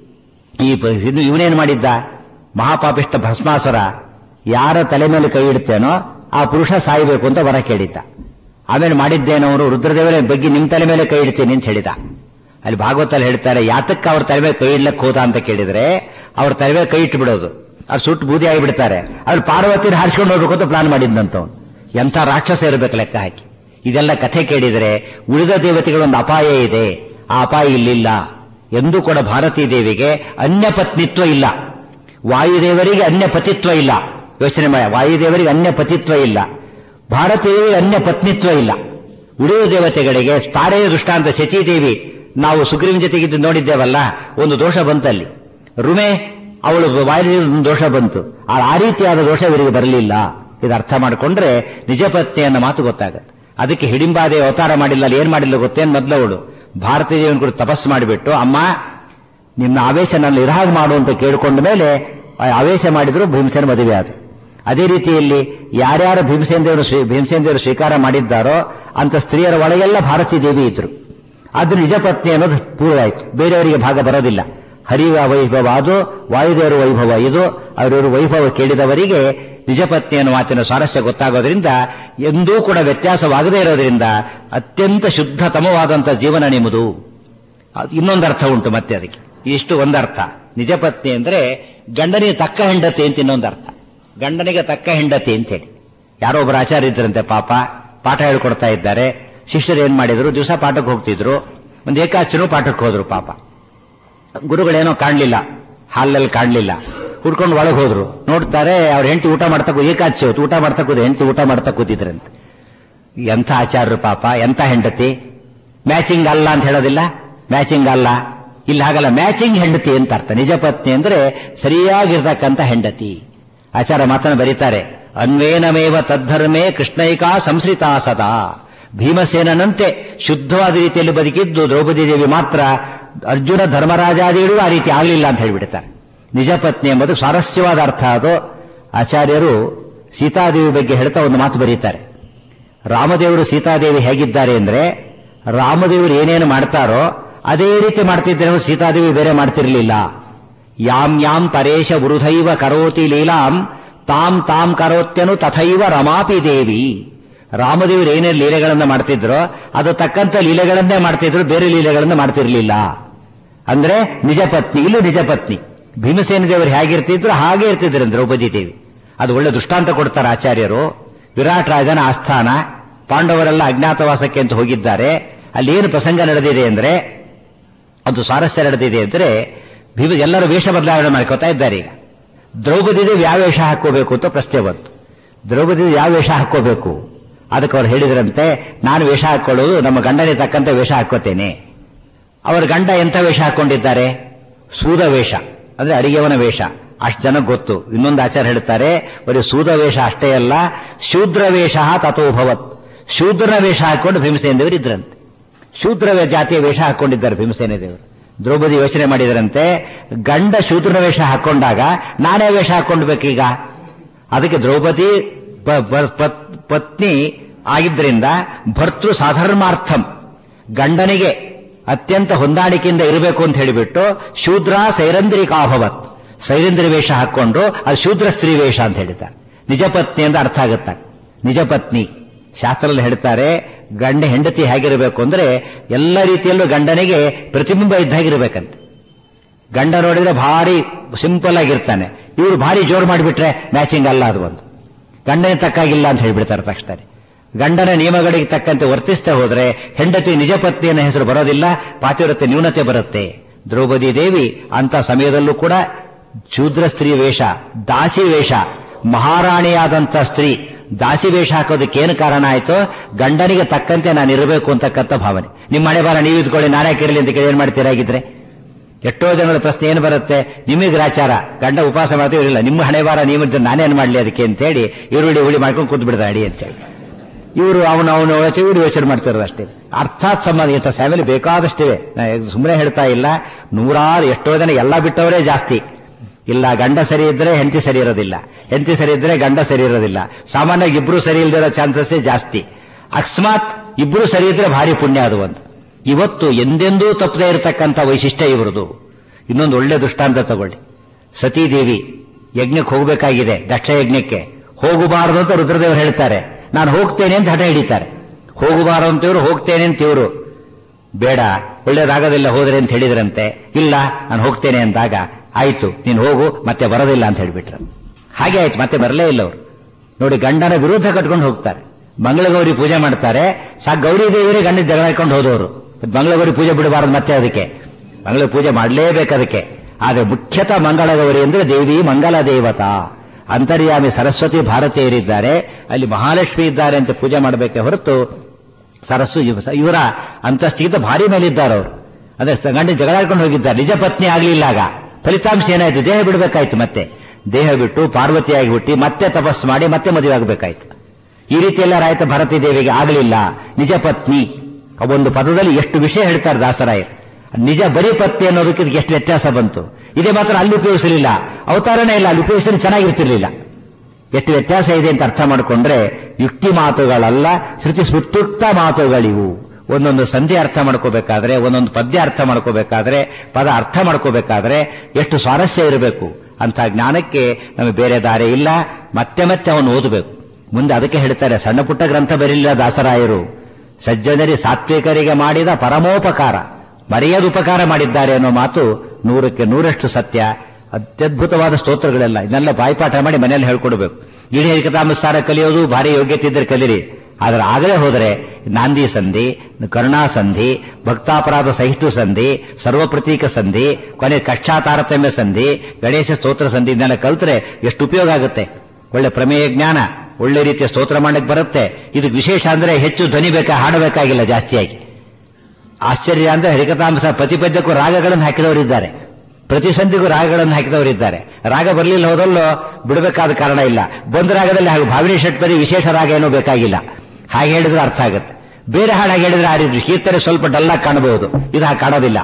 ಇವನೇನು ಮಾಡಿದ್ದ? ಮಹಾಪಾಪಿಷ್ಟ ಭಸ್ಮಾಸುರ ಯಾರ ತಲೆ ಮೇಲೆ ಕೈ ಇಡ್ತೇನೋ ಆ ಪುರುಷ ಸಾಯಬೇಕು ಅಂತ ವರ ಕೇಳಿದ್ದ. ಆಮೇಲೆ ಮಾಡಿದ್ದೇನವರು, ರುದ್ರದೇವರ ಬಗ್ಗೆ ನಿಮ್ ತಲೆ ಮೇಲೆ ಕೈ ಇಡ್ತೀನಿ ಅಂತ ಹೇಳಿದ. ಅಲ್ಲಿ ಭಾಗವತಲ್ಲಿ ಹೇಳ್ತಾರೆ, ಯಾತಕ್ಕೆ ಅವ್ರ ತಲೆ ಮೇಲೆ ಕೈ ಇಡ್ಲಕ್ಕೆ ಹೋದ ಅಂತ ಕೇಳಿದ್ರೆ, ಅವ್ರ ತಲೆ ಮೇಲೆ ಕೈ ಇಟ್ಟು ಬಿಡೋದು, ಅವ್ರು ಸುಟ್ಟು ಬೂದಿ ಆಗಿಬಿಡ್ತಾರೆ. ಅವ್ರು ಪಾರ್ವತಿನ ಹಾರಿಸ್ಕೊಂಡು ಹೋಗ್ಬೇಕು ಅಂತ ಪ್ಲಾನ್ ಮಾಡಿದ್ದಂತವ್ನು. ಎಂಥ ರಾಕ್ಷಸ ಇರಬೇಕು ಲೆಕ್ಕ ಹಾಕಿ. ಇದೆಲ್ಲ ಕಥೆ ಕೇಳಿದರೆ ಉಳಿದ ದೇವತೆಗಳೊಂದು ಅಪಾಯ ಇದೆ, ಆ ಅಪಾಯ ಇಲ್ಲಿಲ್ಲ. ಎಂದೂ ಕೂಡ ಭಾರತೀ ದೇವಿಗೆ ಅನ್ಯ ಪತ್ನಿತ್ವ ಇಲ್ಲ, ವಾಯುದೇವರಿಗೆ ಅನ್ಯ ಪತಿತ್ವ ಇಲ್ಲ. ಯೋಚನೆ ಮಾಡಿ, ವಾಯುದೇವರಿಗೆ ಅನ್ಯ ಪತಿತ್ವ ಇಲ್ಲ, ಭಾರತೀ ದೇವಿಗೆ ಅನ್ಯ ಪತ್ನಿತ್ವ ಇಲ್ಲ. ಉಳಿದ ದೇವತೆಗಳಿಗೆ ತಾರೆಯ ದೃಷ್ಟಾಂತ ಶಚೀದೇವಿ ನಾವು ಸುಗ್ರೀವನ ಜೊತೆಗಿದ್ದು ನೋಡಿದ್ದೇವಲ್ಲ, ಒಂದು ದೋಷ ಬಂತಲ್ಲಿ. ರುಮೆ ಅವಳು ವಾಯುದೇವಿ ದೋಷ ಬಂತು. ಆ ರೀತಿಯಾದ ದೋಷ ಇವರಿಗೆ ಬರಲಿಲ್ಲ. ಇದು ಅರ್ಥ ಮಾಡಿಕೊಂಡ್ರೆ ನಿಜ ಪತ್ನಿ ಅನ್ನೋ ಮಾತು ಗೊತ್ತಾಗುತ್ತೆ. ಅದಕ್ಕೆ ಹಿಡಿಂಬಾದೆ ಅವತಾರ ಮಾಡಿಲ್ಲ, ಅಲ್ಲಿ ಏನ್ ಮಾಡಿಲ್ಲ ಗೊತ್ತೇನು? ಮೊದಲವಳು ಭಾರತೀ ದೇವಿನ ಕುರಿತು ತಪಸ್ಸು ಮಾಡಿಬಿಟ್ಟು, ಅಮ್ಮ ನಿಮ್ಮ ಆವೇಶ ನನ್ನ ಇರಹಾಗ ಮಾಡು ಅಂತ ಕೇಳಿಕೊಂಡ ಮೇಲೆ ಆವೇಶ ಮಾಡಿದ್ರು ಭೀಮಸೇನ ಮದುವೆ ಆದರು. ಅದೇ ರೀತಿಯಲ್ಲಿ ಯಾರ್ಯಾರು ಭೀಮಸೇನ ದೇವರು ಸ್ವೀಕಾರ ಮಾಡಿದ್ದಾರೋ ಅಂತ ಸ್ತ್ರೀಯರ ಒಳಗೆಲ್ಲ ಭಾರತೀ ದೇವಿ ಇದ್ರು. ಅದು ನಿಜ ಪತ್ನಿ ಅನ್ನೋದು ಪೂರ್ವಾಯಿತು. ಬೇರೆಯವರಿಗೆ ಭಾಗ ಬರೋದಿಲ್ಲ. ಹರಿವ ವೈಭವ ಅದು, ವಾಯುದೇವರ ವೈಭವ ಇದು. ಅವರವರು ವೈಭವ ಕೇಳಿದವರಿಗೆ ನಿಜ ಪತ್ನಿ ಅನ್ನೋ ಮಾತಿನ ಸ್ವಾರಸ್ಯ ಗೊತ್ತಾಗೋದ್ರಿಂದ, ಎಂದೂ ಕೂಡ ವ್ಯತ್ಯಾಸವಾಗದೇ ಇರೋದ್ರಿಂದ ಅತ್ಯಂತ ಶುದ್ಧತಮವಾದಂಥ ಜೀವನ ನಿಮ್ಮದು. ಇನ್ನೊಂದು ಅರ್ಥ ಉಂಟು ಮತ್ತೆ ಅದಕ್ಕೆ. ಇಷ್ಟು ಒಂದರ್ಥ. ನಿಜ ಪತ್ನಿ ಅಂದ್ರೆ ಗಂಡನಿಗೆ ತಕ್ಕ ಹೆಂಡತಿ ಅಂತ ಇನ್ನೊಂದು ಅರ್ಥ. ಗಂಡನಿಗೆ ತಕ್ಕ ಹೆಂಡತಿ ಅಂತೇಳಿ. ಯಾರೋ ಒಬ್ಬರು ಆಚಾರ್ಯ ಇದ್ರಂತೆ, ಪಾಠ ಹೇಳ್ಕೊಡ್ತಾ ಇದ್ದಾರೆ. ಶಿಷ್ಯರು ಏನ್ ಮಾಡಿದ್ರು, ದಿವಸ ಪಾಠಕ್ಕೆ ಹೋಗ್ತಿದ್ರು. ಒಂದು ಏಕಾದಶಿನೂ ಪಾಠಕ್ಕೆ ಹೋದ್ರು. ಪಾಪ ಗುರುಗಳೇನೋ ಕಾಣಲಿಲ್ಲ, ಹಾಲಲ್ಲಿ ಕಾಣಲಿಲ್ಲ. ಹುಡ್ಕೊಂಡು ಒಳಗೆ ಹೋದ್ರು. ನೋಡ್ತಾರೆ ಅವ್ರ ಹೆಂಡತಿ ಊಟ ಮಾಡ್ತಾ ಏಕಾದಶಿ ಹೊತ್ತು ಊಟ ಮಾಡ್ತಾ ಕೂತ ಹೆಂಡತಿ ಊಟ ಮಾಡ್ತಾ ಕೂತಿದ್ರಂತೆ. ಎಂಥ ಆಚಾರ್ಯರು ಪಾಪ, ಎಂಥ ಹೆಂಡತಿ. ಮ್ಯಾಚಿಂಗ್ ಅಲ್ಲ ಅಂತ ಹೇಳೋದಿಲ್ಲ, ಮ್ಯಾಚಿಂಗ್ ಅಲ್ಲ ಇಲ್ಲಿ ಹಾಗಲ್ಲ, ಮ್ಯಾಚಿಂಗ್ ಹೆಂಡತಿ ಅಂತ ಅರ್ಥ. ನಿಜ ಪತ್ನಿ ಅಂದ್ರೆ ಸರಿಯಾಗಿರ್ತಕ್ಕಂಥ ಹೆಂಡತಿ. ಆಚಾರ್ಯ ಮಾತನ್ನು ಬರೀತಾರೆ, ಅನ್ವೇನಮೇವ ತದ್ಧರ್ಮೇ ಕೃಷ್ಣೈಕಾ ಸಂಶ್ರಿತಾ ಸದಾ. ಭೀಮಸೇನಂತೆ ಶುದ್ಧವಾದ ರೀತಿಯಲ್ಲಿ ಬದುಕಿದ್ದು ದ್ರೌಪದಿ ದೇವಿ ಮಾತ್ರ. ಅರ್ಜುನ ಧರ್ಮರಾಜಾದಿಗಳು ಆ ರೀತಿ ಆಗಲಿಲ್ಲ ಅಂತ ಹೇಳಿಬಿಡ್ತಾರೆ. ನಿಜ ಪತ್ನಿ ಎಂಬುದು ಸ್ವಾರಸ್ಯವಾದ ಅರ್ಥ. ಅದು ಆಚಾರ್ಯರು ಸೀತಾದೇವಿ ಬಗ್ಗೆ ಹೇಳ್ತಾ ಒಂದು ಮಾತು ಬರೀತಾರೆ. ರಾಮದೇವರು ಸೀತಾದೇವಿ ಹೇಗಿದ್ದಾರೆ ಅಂದ್ರೆ, ರಾಮದೇವರು ಏನೇನು ಮಾಡ್ತಾರೋ ಅದೇ ರೀತಿ ಮಾಡ್ತಿದ್ರೆ ಸೀತಾದೇವಿ ಬೇರೆ ಮಾಡ್ತಿರ್ಲಿಲ್ಲ. ಯಾಂ ಯಾಂ ಪರೇಶ ವೃಧೈವ ಕರೋತಿ ಲೀಲಾಂ ತಾಂ ತಾಂ ಕರೋತ್ಯನು ತಥೈವ ರಮಾಪಿ ದೇವಿ. ರಾಮದೇವರು ಏನೇನು ಲೀಲೆಗಳನ್ನು ಮಾಡ್ತಿದ್ರೋ ಅದು ತಕ್ಕಂತ ಲೀಲೆಗಳನ್ನೇ ಮಾಡ್ತಿದ್ರು, ಬೇರೆ ಲೀಲೆಗಳನ್ನು ಮಾಡ್ತಿರ್ಲಿಲ್ಲ. ಅಂದ್ರೆ ನಿಜ ಪತ್ನಿ. ಇಲ್ಲೂ ನಿಜ ಪತ್ನಿ. ಭೀಮಸೇನ ದೇವರು ಹೇಗಿರ್ತಿದ್ರು ಹಾಗೆ ಇರ್ತಿದ್ರು ದ್ರೌಪದಿ ದೇವಿ. ಅದು ಒಳ್ಳೆ ದೃಷ್ಟಾಂತ ಕೊಡ್ತಾರೆ ಆಚಾರ್ಯರು. ವಿರಾಟ್ ರಾಜನ ಆಸ್ಥಾನ, ಪಾಂಡವರೆಲ್ಲ ಅಜ್ಞಾತವಾಸಕ್ಕೆ ಅಂತ ಹೋಗಿದ್ದಾರೆ. ಅಲ್ಲಿ ಏನು ಪ್ರಸಂಗ ನಡೆದಿದೆ ಅಂದ್ರೆ, ಅದು ಸ್ವಾರಸ್ಯ ನಡೆದಿದೆ ಅಂದ್ರೆ, ಎಲ್ಲರೂ ವೇಷ ಬದಲಾವಣೆ ಮಾಡ್ಕೋತಾ ಇದ್ದಾರೆ. ಈಗ ದ್ರೌಪದಿ ದೇವಿ ಯಾವ ವೇಷ ಹಾಕೋಬೇಕು ಅಂತ ಪ್ರಶ್ನೆ ಬಂತು. ದ್ರೌಪದಿ ದೇವಿ ಯಾವ ವೇಷ ಹಾಕೋಬೇಕು ಅದಕ್ಕೆ ಅವ್ರು ಹೇಳಿದ್ರಂತೆ, ನಾನು ವೇಷ ಹಾಕೊಳ್ಳೋದು ನಮ್ಮ ಗಂಡನಿಗೆ ತಕ್ಕಂತೆ ವೇಷ ಹಾಕೋತೇನೆ. ಅವರ ಗಂಡ ಎಂಥ ವೇಷ ಹಾಕೊಂಡಿದ್ದಾರೆ? ಸೂದ ವೇಷ, ಅಂದ್ರೆ ಅಡಿಗೆವನ ವೇಷ. ಅಷ್ಟು ಜನಕ್ಕೆ ಗೊತ್ತು. ಇನ್ನೊಂದು ಆಚಾರ ಹೇಳ್ತಾರೆ, ಬರೀ ಸೂದ ವೇಷ ಅಷ್ಟೇ ಅಲ್ಲ, ಶೂದ್ರ ವೇಷ ತಥೋಭವತ್. ಶೂದ್ರನ ವೇಷ ಹಾಕೊಂಡು ಭೀಮಸೇನ ದೇವರು ಇದ್ರಂತೆ. ಶೂದ್ರ ಜಾತಿಯ ವೇಷ ಹಾಕೊಂಡಿದ್ದಾರೆ ಭೀಮಸೇನ ದೇವರು. ದ್ರೌಪದಿ ಯೋಚನೆ ಮಾಡಿದರಂತೆ, ಗಂಡ ಶೂದ್ರನ ವೇಷ ಹಾಕೊಂಡಾಗ ನಾನೇ ವೇಷ ಹಾಕೊಂಡ್ಬೇಕೀಗ. ಅದಕ್ಕೆ ದ್ರೌಪದಿ ಪತ್ನಿ ಆಗಿದ್ರಿಂದ ಭರ್ತೃ ಸಾಧರ್ಮಾರ್ಥಂ, ಗಂಡನಿಗೆ ಅತ್ಯಂತ ಹೊಂದಾಣಿಕೆಯಿಂದ ಇರಬೇಕು ಅಂತ ಹೇಳಿಬಿಟ್ಟು ಶೂದ್ರ ಸೈರಂದ್ರಿಕಾಭವತ್, ಸೈರಂದ್ರಿ ವೇಷ ಹಾಕೊಂಡು ಅದು ಶೂದ್ರ ಸ್ತ್ರೀ ವೇಷ ಅಂತ ಹೇಳಿದ್ದಾರೆ. ನಿಜ ಪತ್ನಿ ಅಂತ ಅರ್ಥ ಆಗುತ್ತೆ. ನಿಜ ಪತ್ನಿ ಶಾಸ್ತ್ರದಲ್ಲಿ ಹೇಳ್ತಾರೆ, ಗಂಡ ಹೆಂಡತಿ ಹೇಗಿರಬೇಕು ಅಂದ್ರೆ ಎಲ್ಲ ರೀತಿಯಲ್ಲೂ ಗಂಡನಿಗೆ ಪ್ರತಿಬಿಂಬ ಇದ್ದಾಗಿರ್ಬೇಕಂತೆ. ಗಂಡ ನೋಡಿದ್ರೆ ಭಾರಿ ಸಿಂಪಲ್ ಆಗಿರ್ತಾನೆ, ಇವರು ಭಾರಿ ಜೋರು ಮಾಡಿಬಿಟ್ರೆ ಮ್ಯಾಚಿಂಗ್ ಅಲ್ಲ. ಅದು ಒಂದು ಗಂಡನಿಗೆ ತಕ್ಕಾಗಿಲ್ಲ ಅಂತ ಹೇಳ್ಬಿಡ್ತಾರೆ ತಕ್ಷಣ. ಗಂಡನ ನಿಯಮಗಳಿಗೆ ತಕ್ಕಂತೆ ವರ್ತಿಸ್ತಾ ಹೋದ್ರೆ ಹೆಂಡತಿ ನಿಜ ಪತ್ನಿಯ ಹೆಸರು ಬರೋದಿಲ್ಲ, ಪಾತಿವ್ರತ್ಯ ನ್ಯೂನತೆ ಬರುತ್ತೆ. ದ್ರೌಪದಿ ದೇವಿ ಅಂತ ಸಮಯದಲ್ಲೂ ಕೂಡ ಶೂದ್ರ ಸ್ತ್ರೀ ವೇಷ, ದಾಸಿ ವೇಷ, ಮಹಾರಾಣಿಯಾದಂಥ ಸ್ತ್ರೀ ದಾಸಿ ವೇಷ ಹಾಕೋದಕ್ಕೇನು ಕಾರಣ ಆಯ್ತು? ಗಂಡನಿಗೆ ತಕ್ಕಂತೆ ನಾನು ಇರಬೇಕು ಅಂತಕ್ಕಂಥ ಭಾವನೆ. ನಿಮ್ಮ ಹಣೆ ಬಾರ ನೀವು ಇದ್ಕೊಳ್ಳಿ, ನಾನೇ ಕೇಳಲಿ ಅಂತ ಕೇಳಿ ಏನ್ ಮಾಡ್ತೀರಾಗಿದ್ರೆ? ಎಷ್ಟೋ ಜನಗಳ ಪ್ರಶ್ನೆ ಏನು ಬರುತ್ತೆ, ನಿಮಗೆ ಗ್ರಾಚಾರ, ಗಂಡ ಉಪವಾಸ ಮಾಡ್ತೀವಿರಲಿಲ್ಲ, ನಿಮ್ಮ ಹಣೆ ಬಾರ ನೀವಿದ್ರೆ ನಾನೇನು ಮಾಡಲಿ ಅದಕ್ಕೆ ಅಂತೇಳಿ ಈರುಳ್ಳಿ ಹುಳಿ ಮಾಡ್ಕೊಂಡು ಕೂತ್ ಬಿಡ್ದ ಅಡಿ ಅಂತೇಳಿ ಇವರು ಅವನು ಇವರು ಯೋಚನೆ ಮಾಡ್ತಿರೋದು ಅಷ್ಟೇ. ಅರ್ಥಾತ್ ಸಂಬಂಧ ಇಂಥ ಫ್ಯಾಮಿಲಿ ಬೇಕಾದಷ್ಟಿವೆ. ಸುಮ್ಮನೆ ಹೇಳ್ತಾ ಇಲ್ಲ, ನೂರಾರು ಎಷ್ಟೋ ಜನ ಎಲ್ಲ ಬಿಟ್ಟವರೇ ಜಾಸ್ತಿ. ಇಲ್ಲ, ಗಂಡ ಸರಿ ಇದ್ರೆ ಹೆಂಡತಿ ಸರಿ ಇರೋದಿಲ್ಲ, ಹೆಂಡತಿ ಸರಿ ಇದ್ರೆ ಗಂಡ ಸರಿ ಇರೋದಿಲ್ಲ. ಸಾಮಾನ್ಯವಾಗಿ ಇಬ್ರು ಸರಿ ಇಲ್ದಿರೋ ಚಾನ್ಸಸ್ಸೇ ಜಾಸ್ತಿ. ಅಕಸ್ಮಾತ್ ಇಬ್ರು ಸರಿ ಇದ್ರೆ ಭಾರಿ ಪುಣ್ಯ ಅದು ಒಂದು. ಇವತ್ತು ಎಂದೆಂದೂ ತಪ್ಪದೇ ಇರತಕ್ಕಂಥ ವೈಶಿಷ್ಟ್ಯ ಇವರದು. ಇನ್ನೊಂದು ಒಳ್ಳೆ ದೃಷ್ಟಾಂತ ತಗೊಳ್ಳಿ. ಸತೀದೇವಿ ಯಜ್ಞಕ್ಕೆ ಹೋಗಬೇಕಾಗಿದೆ, ದಕ್ಷ ಯಜ್ಞಕ್ಕೆ. ಹೋಗಬಾರದು ಅಂತ ರುದ್ರದೇವರು ಹೇಳ್ತಾರೆ, ನಾನು ಹೋಗ್ತೇನೆ ಅಂತ ಹಠ ಹಿಡಿತಾರೆ. ಹೋಗಬಾರದು ಅಂತೇವರು, ಹೋಗ್ತೇನೆ ಅಂತ ಇವರು, ಬೇಡ ಒಳ್ಳೇದಾಗೋದಿಲ್ಲ ಹೋದ್ರೆ ಅಂತ ಹೇಳಿದ್ರಂತೆ. ಇಲ್ಲ, ನಾನು ಹೋಗ್ತೇನೆ ಅಂದಾಗ ಆಯ್ತು ನೀನು ಹೋಗು, ಮತ್ತೆ ಬರೋದಿಲ್ಲ ಅಂತ ಹೇಳಿಬಿಟ್ರು. ಹಾಗೆ ಆಯ್ತು, ಮತ್ತೆ ಬರಲೇ ಇಲ್ಲ ಅವರು. ನೋಡಿ, ಗಂಡನ ವಿರುದ್ಧ ಕಟ್ಕೊಂಡು ಹೋಗ್ತಾರೆ. ಮಂಗಳಗೌರಿ ಪೂಜೆ ಮಾಡ್ತಾರೆ, ಗೌರಿ ದೇವಿಯರೇ ಗಂಡ ಜಗಳ ಹಾಕೊಂಡು ಹೋದವರು. ಮಂಗಳಗೌರಿ ಪೂಜೆ ಬಿಡಬಾರದು, ಮತ್ತೆ ಅದಕ್ಕೆ ಮಂಗಳ ಪೂಜೆ ಮಾಡಲೇಬೇಕು ಅದಕ್ಕೆ. ಆದರೆ ಮುಖ್ಯತಃ ಮಂಗಳಗೌರಿ ಅಂದ್ರೆ ದೇವಿ ಮಂಗಲ ದೇವತಾ, ಅಂತರ್ಯಾಮಿ ಸರಸ್ವತಿ ಭಾರತೀಯರಿದ್ದಾರೆ, ಅಲ್ಲಿ ಮಹಾಲಕ್ಷ್ಮಿ ಇದ್ದಾರೆ ಅಂತ ಪೂಜೆ ಮಾಡಬೇಕೆ ಹೊರತು ಇವರ ಅಂತಸ್ತಿಗಿಂತ ಭಾರಿ ಮೇಲಿದ್ದಾರೆ ಅವರು. ಅಂದ್ರೆ ಗಂಡ ಜಗಳ ಹಾಕೊಂಡು ಹೋಗಿದ್ದಾರೆ, ನಿಜ ಪತ್ನಿ ಆಗ್ಲಿಲ್ಲ. ಆಗ ಫಲಿತಾಂಶ ಏನಾಯ್ತು? ದೇಹ ಬಿಡಬೇಕಾಯ್ತು. ಮತ್ತೆ ದೇಹ ಬಿಟ್ಟು ಪಾರ್ವತಿಯಾಗಿ ಹುಟ್ಟಿ ಮತ್ತೆ ತಪಸ್ಸು ಮಾಡಿ ಮತ್ತೆ ಮದುವೆ ಆಗಬೇಕಾಯ್ತು. ಈ ರೀತಿ ಎಲ್ಲ ರಾಯ್ತ ಭಾರತೀ ದೇವಿಗೆ ಆಗಲಿಲ್ಲ. ನಿಜ ಪತ್ನಿ ಒಂದು ಪದದಲ್ಲಿ ಎಷ್ಟು ವಿಷಯ ಹೇಳ್ತಾರೆ ದಾಸರಾಯರು. ನಿಜ ಬರೀ ಪತ್ನಿ ಅನ್ನೋದಕ್ಕೆ ಎಷ್ಟು ವ್ಯತ್ಯಾಸ ಬಂತು. ಇದೇ ಮಾತ್ರ ಅಲ್ಲಿ ಉಪಯೋಗಿಸಲಿಲ್ಲ, ಅವತಾರನೇ ಇಲ್ಲ, ಅಲ್ಲಿ ಉಪಯೋಗಿಸಲು ಚೆನ್ನಾಗಿರ್ತಿರ್ಲಿಲ್ಲ. ಎಷ್ಟು ವ್ಯತ್ಯಾಸ ಇದೆ ಅಂತ ಅರ್ಥ ಮಾಡಿಕೊಂಡ್ರೆ ಯುಕ್ತಿ ಮಾತುಗಳಲ್ಲ, ಶ್ರುತಿ ಸ್ಮೃತ್ಯುಕ್ತ ಮಾತುಗಳಿವು. ಒಂದೊಂದು ಸಂಧಿ ಅರ್ಥ ಮಾಡ್ಕೋಬೇಕಾದ್ರೆ, ಒಂದೊಂದು ಪದ್ಯ ಅರ್ಥ ಮಾಡ್ಕೋಬೇಕಾದ್ರೆ, ಪದ ಅರ್ಥ ಮಾಡ್ಕೋಬೇಕಾದ್ರೆ ಎಷ್ಟು ಸ್ವಾರಸ್ಯ ಇರಬೇಕು. ಅಂತ ಜ್ಞಾನಕ್ಕೆ ನಮಗೆ ಬೇರೆ ದಾರಿ ಇಲ್ಲ. ಮತ್ತೆ ಮತ್ತೆ ಅವನು ಓದಬೇಕು. ಮುಂದೆ ಅದಕ್ಕೆ ಹೇಳ್ತಾರೆ, ಸಣ್ಣ ಪುಟ್ಟ ಗ್ರಂಥ ಬರೀಲಿಲ್ಲ ದಾಸರಾಯರು. ಸಜ್ಜನರಿ ಸಾತ್ವಿಕರಿಗೆ ಮಾಡಿದ ಪರಮೋಪಕಾರ, ಮರೆಯದ ಉಪಕಾರ ಮಾಡಿದ್ದಾರೆ ಅನ್ನೋ ಮಾತು 100ಕ್ಕೆ 100ರಷ್ಟು ಸತ್ಯ. ಅತ್ಯದ್ಭುತವಾದ ಸ್ತೋತ್ರಗಳೆಲ್ಲ ಇದನ್ನೆಲ್ಲ ಬಾಯ್ಪಾಠ ಮಾಡಿ ಮನೆಯಲ್ಲಿ ಹೇಳ್ಕೊಡ್ಬೇಕು. ಇಡೀ ಹರಿಕಥಾಮೃತಸಾರ ಕಲಿಯೋದು ಭಾರಿ ಯೋಗ್ಯತೆ ಇದ್ದರೆ ಕಲಿರಿ. ಆದರೆ ಆಗಲೇ ಹೋದರೆ ನಾಂದಿ ಸಂಧಿ, ಕರುಣಾ ಸಂಧಿ, ಭಕ್ತಾಪರಾಧ ಸಹಿಷ್ಣು ಸಂಧಿ, ಸರ್ವಪ್ರತೀಕ ಸಂಧಿ, ಕೊನೆ ಕಕ್ಷಾ ತಾರತಮ್ಯ ಸಂಧಿ, ಗಣೇಶ ಸ್ತೋತ್ರ ಸಂಧಿ ಇದನ್ನೆಲ್ಲ ಕಲ್ತ್ರೆ ಎಷ್ಟು ಉಪಯೋಗ ಆಗುತ್ತೆ. ಒಳ್ಳೆ ಪ್ರಮೇಯ ಜ್ಞಾನ, ಒಳ್ಳೆ ರೀತಿಯ ಸ್ತೋತ್ರ ಮಾಡಕ್ಕೆ ಬರುತ್ತೆ. ಇದಕ್ಕೆ ವಿಶೇಷ ಅಂದ್ರೆ ಹೆಚ್ಚು ಧ್ವನಿ ಹಾಡಬೇಕಾಗಿಲ್ಲ ಜಾಸ್ತಿಯಾಗಿ. ಆಶ್ಚರ್ಯ ಅಂದ್ರೆ ಹರಿಕಥಾಮೃತ ಪ್ರತಿ ಪದ್ಯಕ್ಕೂ ರಾಗಗಳನ್ನು ಹಾಕಿದವರಿದ್ದಾರೆ, ಪ್ರತಿ ಸಂಧಿಗೂ ರಾಗಗಳನ್ನು ಹಾಕಿದವರಿದ್ದಾರೆ. ರಾಗ ಬರಲಿಲ್ಲ ಹೋದಲ್ಲೋ ಬಿಡಬೇಕಾದ ಕಾರಣ ಇಲ್ಲ. ಬಂದ ರಾಗದಲ್ಲಿ ಹಾಗೆ ಭಾವಿನಿ ಷಟ್ಪದಿ ವಿಶೇಷ ರಾಗ ಏನೂ ಬೇಕಾಗಿಲ್ಲ. ಹಾಗೆ ಹೇಳಿದ್ರೆ ಅರ್ಥ ಆಗುತ್ತೆ. ಬೇರೆ ಹಾಡಾಗಿ ಹೇಳಿದ್ರೆ ಆರಿದ್ರು ಕೀರ್ತನೆ ಸ್ವಲ್ಪ ಡಲ್ಲಾಗಿ ಕಾಣಬಹುದು, ಇದು ಹಾಗೆ ಕಾಣೋದಿಲ್ಲ.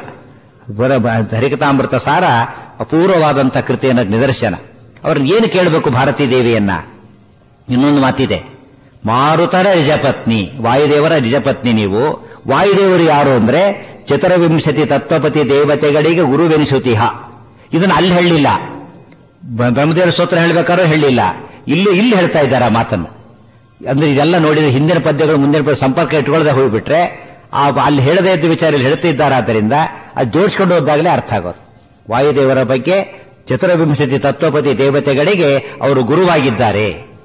ಹರಿಕಥಾಮೃತ ಸಾರ ಅಪೂರ್ವವಾದಂಥ ಕೃತಿಯ ನಿದರ್ಶನ. ಅವ್ರನ್ನ ಏನು ಕೇಳಬೇಕು ಭಾರತೀ ದೇವಿಯನ್ನ? ಇನ್ನೊಂದು ಮಾತಿದೆ, ಮಾರುತರ ನಿಜಪತ್ನಿ, ವಾಯುದೇವರ ನಿಜಪತ್ನಿ ನೀವು. ವಾಯುದೇವರು ಯಾರು ಅಂದ್ರೆ ಚತುರ್ವಿಂಶತಿ ತತ್ವಪತಿ ದೇವತೆಗಳಿಗೆ ಗುರುವೆನಿಸುತಿಹ. ಇದನ್ನು ಅಲ್ಲಿ ಹೇಳಲಿಲ್ಲ, ಬ್ರಹ್ಮದೇವರ ಸ್ತೋತ್ರ ಹೇಳಬೇಕಾದ್ರೂ ಹೇಳಲಿಲ್ಲ. ಇಲ್ಲಿ ಹೇಳ್ತಾ ಇದ್ದಾರೆ ಆ ಮಾತನ್ನು. ಅಂದ್ರೆ ಇದೆಲ್ಲ ನೋಡಿದ್ರೆ ಹಿಂದಿನ ಪದ್ಯಗಳು ಮುಂದಿನ ಪದ್ಯ ಸಂಪರ್ಕ ಇಟ್ಕೊಳ್ಳದೆ ಹೋಗ್ಬಿಟ್ರೆ ಅಲ್ಲಿ ಹೇಳದೇ ಇದ್ದ ವಿಚಾರ ಹೇಳ್ತಿದ್ದಾರೆ. ಆದ್ದರಿಂದ ಅದು ಜೋಡಿಸ್ಕೊಂಡು ಹೋದಾಗಲೇ ಅರ್ಥ ಆಗೋದು. ವಾಯುದೇವರ ಬಗ್ಗೆ ಚತುರ್ವಿಂಶತಿ ತತ್ವಪತಿ ದೇವತೆಗಳಿಗೆ ಅವರು ಗುರುವಾಗಿದ್ದಾರೆ.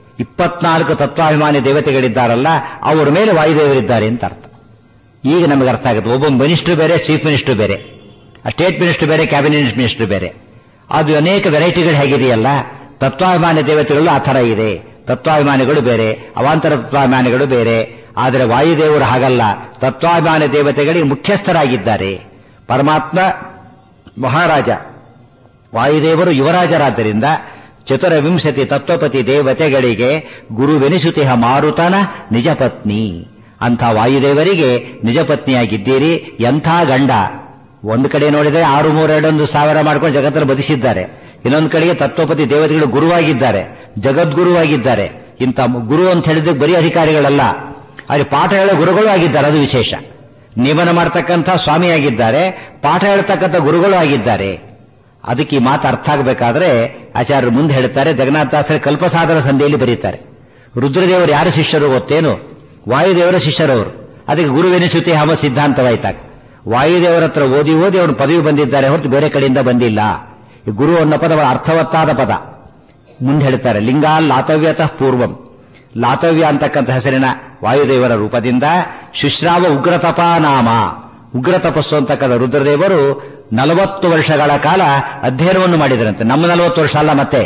24 ತತ್ವಾಭಿಮಾನಿ ದೇವತೆಗಳಿದ್ದಾರಲ್ಲ, ಅವರ ಮೇಲೆ ವಾಯುದೇವರಿದ್ದಾರೆ ಅಂತ ಅರ್ಥ. ಈಗ ನಮಗೆ ಅರ್ಥ ಆಗುತ್ತೆ. ಒಬ್ಬ ಮಿನಿಸ್ಟರ್ ಬೇರೆ, ಚೀಫ್ ಮಿನಿಸ್ಟರ್ ಬೇರೆ, ಸ್ಟೇಟ್ ಮಿನಿಸ್ಟರ್ ಬೇರೆ, ಕ್ಯಾಬಿನೆಟ್ ಮಿನಿಸ್ಟರ್ ಬೇರೆ. ಅದು ಅನೇಕ ವೆರೈಟಿಗಳು ಹೇಗಿದೆಯಲ್ಲ, ತತ್ವಾಭಿಮಾನಿ ದೇವತೆಗಳು ಆ ಥರ ಇದೆ. ತತ್ವಾಭಿಮಾನಿಗಳು ಬೇರೆ, ಅವಾಂತರ ತತ್ವಾಭಿಮಾನಿಗಳು ಬೇರೆ. ಆದರೆ ವಾಯುದೇವರು ಹಾಗಲ್ಲ, ತತ್ವಾಭಿಮಾನಿ ದೇವತೆಗಳಿಗೆ ಮುಖ್ಯಸ್ಥರಾಗಿದ್ದಾರೆ. ಪರಮಾತ್ಮ ಮಹಾರಾಜ, ವಾಯುದೇವರು ಯುವರಾಜರಾದ್ದರಿಂದ ಚತುರ್ವಿಂಶತಿ ತತ್ವಪತಿ ದೇವತೆಗಳಿಗೆ ಗುರುವೆನಿಸುತಿಹ ಮಾರುತನ ನಿಜ ಪತ್ನಿ. ಅಂಥ ವಾಯುದೇವರಿಗೆ ನಿಜ ಪತ್ನಿಯಾಗಿದ್ದೀರಿ. ಎಂಥ ಗಂಡ! ಒಂದು ಕಡೆ ನೋಡಿದರೆ 6,3,2,1,000 ಮಾಡ್ಕೊಂಡು ಜಗತ್ತನ್ನು ಬದಿಸಿದ್ದಾರೆ. ಇನ್ನೊಂದು ಕಡೆಗೆ ತತ್ವಪತಿ ದೇವತೆಗಳು ಗುರುವಾಗಿದ್ದಾರೆ, ಜಗದ್ಗುರುವಾಗಿದ್ದಾರೆ. ಇಂಥ ಗುರು ಅಂತ ಹೇಳಿದ್ರೆ ಬರೀ ಅಧಿಕಾರಿಗಳಲ್ಲ, ಅಲ್ಲಿ ಪಾಠ ಹೇಳೋ ಗುರುಗಳು ಆಗಿದ್ದಾರೆ. ಅದು ವಿಶೇಷ. ನೇಮನ ಮಾಡ್ತಕ್ಕಂಥ ಸ್ವಾಮಿಯಾಗಿದ್ದಾರೆ, ಪಾಠ ಹೇಳ್ತಕ್ಕಂಥ ಗುರುಗಳು ಆಗಿದ್ದಾರೆ. ಅದಕ್ಕೆ ಈ ಮಾತು ಅರ್ಥ ಆಗಬೇಕಾದ್ರೆ ಆಚಾರ್ಯರು ಮುಂದೆ ಹೇಳ್ತಾರೆ. ಜಗನ್ನಾಥದಾಸರ ಕಲ್ಪಸಾಧನ ಸಂಧಿಯಲ್ಲಿ ಬರೀತಾರೆ, ರುದ್ರದೇವರು ಯಾರ ಶಿಷ್ಯರು ಗೊತ್ತೇನು? ವಾಯುದೇವರ ಶಿಷ್ಯರವರು. ಅದಕ್ಕೆ ಗುರುವೆನಿಸುತ್ತೆ ಹಮ ಸಿದ್ಧಾಂತವಾಯ್ತಾಗ. ವಾಯುದೇವರ ಹತ್ರ ಓದಿ ಅವರು ಪದವಿ ಬಂದಿದ್ದಾರೆ ಹೊರತು ಬೇರೆ ಕಡೆಯಿಂದ ಬಂದಿಲ್ಲ. ಈ ಗುರು ಅನ್ನೋ ಪದ ಅರ್ಥವತ್ತಾದ ಪದ. ಮುಂದೆ ಹೇಳ್ತಾರೆ, ಲಿಂಗಾ ಲಾತವ್ಯತಃ ಪೂರ್ವಂ. ಲಾತವ್ಯ ಅಂತಕ್ಕಂಥ ಹೆಸರಿನ ವಾಯುದೇವರ ರೂಪದಿಂದ ಶುಶ್ರಾವ ಉಗ್ರತಪಾ ನಾಮ, ಉಗ್ರ ತಪಸ್ಸು ಅಂತಕ್ಕಂಥ ರುದ್ರದೇವರು 40 ವರ್ಷಗಳ ಕಾಲ ಅಧ್ಯಯನವನ್ನು ಮಾಡಿದರಂತೆ. ನಮ್ಮ 40 ವರ್ಷ ಅಲ್ಲ, ಮತ್ತೆ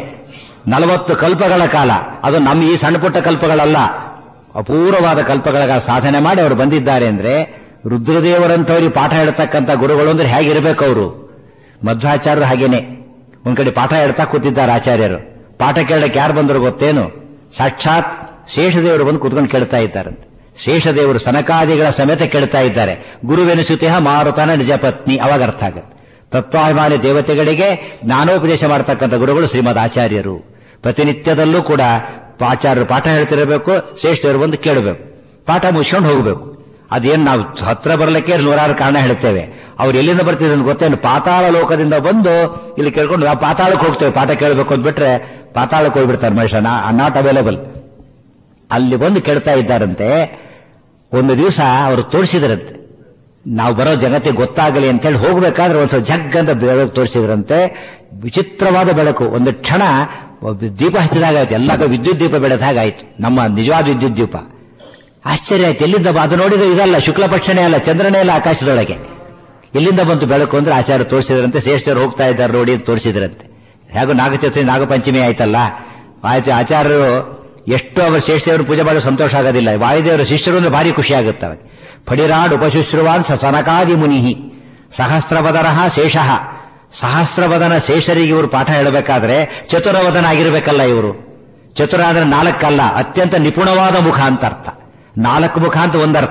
40 ಕಲ್ಪಗಳ ಕಾಲ. ಅದು ನಮ್ಮ ಈ ಸಣ್ಣ ಪುಟ್ಟ ಕಲ್ಪಗಳಲ್ಲ, ಅಪೂರ್ವವಾದ ಕಲ್ಪಗಳ ಸಾಧನೆ ಮಾಡಿ ಅವರು ಬಂದಿದ್ದಾರೆ. ಅಂದ್ರೆ ರುದ್ರದೇವರಂತವರಿಗೆ ಪಾಠ ಹೇಳ್ತಕ್ಕಂಥ ಗುರುಗಳು ಅಂದ್ರೆ ಹೇಗಿರಬೇಕು ಅವರು? ಮಧ್ವಾಚಾರ್ಯರು ಹಾಗೇನೆ. ಒಂದ್ ಕಡೆ ಪಾಠ ಹೇಳ್ತಾ ಕೂತಿದ್ದಾರೆ ಆಚಾರ್ಯರು. ಪಾಠ ಕೇಳಕ್ಕೆ ಯಾರು ಬಂದರು ಗೊತ್ತೇನು? ಸಾಕ್ಷಾತ್ ಶೇಷದೇವರು ಬಂದು ಕೂತ್ಕೊಂಡು ಕೇಳ್ತಾ ಇದ್ದಾರಂತೆ. ಶೇಷದೇವರು ಸನಕಾದಿಗಳ ಸಮೇತ ಕೇಳ್ತಾ ಇದ್ದಾರೆ. ಗುರುವೆನಿಸುತ್ತಿಹ ಮಾರುತನ ನಿಜ ಪತ್ನಿ. ಅವಾಗ ಅರ್ಥ ಆಗುತ್ತೆ. ತತ್ವಾಭಿಮಾನಿ ದೇವತೆಗಳಿಗೆ ಜ್ಞಾನೋಪದೇಶ ಮಾಡತಕ್ಕಂಥ ಗುರುಗಳು ಶ್ರೀಮದ್ ಆಚಾರ್ಯರು. ಪ್ರತಿನಿತ್ಯದಲ್ಲೂ ಕೂಡ ಆಚಾರ್ಯರು ಪಾಠ ಹೇಳ್ತಿರಬೇಕು, ಶೇಷದೇವರು ಬಂದು ಕೇಳಬೇಕು, ಪಾಠ ಮುಗಿಸ್ಕೊಂಡು ಹೋಗಬೇಕು. ಅದೇನು ನಾವು ಹತ್ರ ಬರಲಿಕ್ಕೆ 100 ಕಾರಣ ಹೇಳ್ತೇವೆ. ಅವ್ರು ಎಲ್ಲಿಂದ ಬರ್ತಿದ್ರು ಗೊತ್ತೇನು? ಪಾತಾಳ ಲೋಕದಿಂದ ಬಂದು ಇಲ್ಲಿ ಕೇಳ್ಕೊಂಡು ನಾವು ಪಾತಾಳಕ್ಕೆ ಹೋಗ್ತೇವೆ ಪಾಠ ಕೇಳಬೇಕು ಅಂದ್ಬಿಟ್ರೆ ಪಾತಾಳಕ್ಕೆ ಹೋಗ್ಬಿಡ್ತಾರೆ ಮನುಷ್ಯ, ನಾಟ್ ಅವೈಲೇಬಲ್. ಅಲ್ಲಿ ಬಂದು ಕೇಳ್ತಾ ಇದ್ದಾರಂತೆ. ಒಂದು ದಿವಸ ಅವರು ತೋರಿಸಿದ್ರಂತೆ, ನಾವು ಬರೋ ಜಗತ್ತಿಗೆ ಗೊತ್ತಾಗಲಿ ಅಂತೇಳಿ ಹೋಗ್ಬೇಕಾದ್ರೆ ಒಂದ್ಸಲ ಜಗ್ ಅಂತ ಬೆಳಕು ತೋರಿಸಿದ್ರಂತೆ. ವಿಚಿತ್ರವಾದ ಬೆಳಕು. ಒಂದು ಕ್ಷಣ ದೀಪ ಹಚ್ಚಿದಾಗಾಯ್ತು, ಎಲ್ಲ ವಿದ್ಯುತ್ ದೀಪ ಬೆಳೆದ ಹಾಗಾಯ್ತು, ನಮ್ಮ ನಿಜವಾದ ವಿದ್ಯುತ್ ದೀಪ. ಆಶ್ಚರ್ಯ ಆಯ್ತು. ಎಲ್ಲಿಂದ ಅದು ನೋಡಿದ್ರೆ ಇದಲ್ಲ, ಶುಕ್ಲ ಪಕ್ಷನೇ ಅಲ್ಲ, ಚಂದ್ರನೇ ಅಲ್ಲ ಆಕಾಶದೊಳಗೆ. ಎಲ್ಲಿಂದ ಬಂತು ಬೆಳಕು ಅಂದ್ರೆ ಆಚಾರ್ಯ ತೋರಿಸಿದ್ರಂತೆ. ಶ್ರೇಷ್ಠರು ಹೋಗ್ತಾ ಇದ್ದಾರೆ ನೋಡಿ ಅಂತ ತೋರಿಸಿದ್ರಂತೆ. ಹೇಗೋ ನಾಗಚತುರ್ಥಿ ನಾಗಪಂಚಮಿ ಆಯ್ತಲ್ಲ, ಆಯ್ತು. ಆಚಾರ್ಯರು ಎಷ್ಟು ಅವರು ಶ್ರೇಷ್ಠದೇವರು ಪೂಜೆ ಮಾಡೋ ಸಂತೋಷ ಆಗೋದಿಲ್ಲ. ವಾಯುದೇವರ ಶಿಷ್ಯರು ಅಂದ್ರೆ ಭಾರಿ ಖುಷಿ ಆಗುತ್ತವೆ. ಫಡಿರಾಡ್ ಉಪಶುಶ್ರುವಾನ್ ಸನಕಾದಿ ಮುನಿಹಿ ಸಹಸ್ರವದನಃ ಶೇಷಃ. ಸಹಸ್ರವದನ ಶೇಷರಿಗೆ ಇವರು ಪಾಠ ಹೇಳಬೇಕಾದ್ರೆ ಚತುರವದನ ಆಗಿರಬೇಕಲ್ಲ ಇವರು. ಚತುರ ಅಂದ್ರೆ 4 ಅಲ್ಲ, ಅತ್ಯಂತ ನಿಪುಣವಾದ ಮುಖ ಅಂತ ಅರ್ಥ. 4 ಮುಖ ಅಂತ ಒಂದರ್ಥ.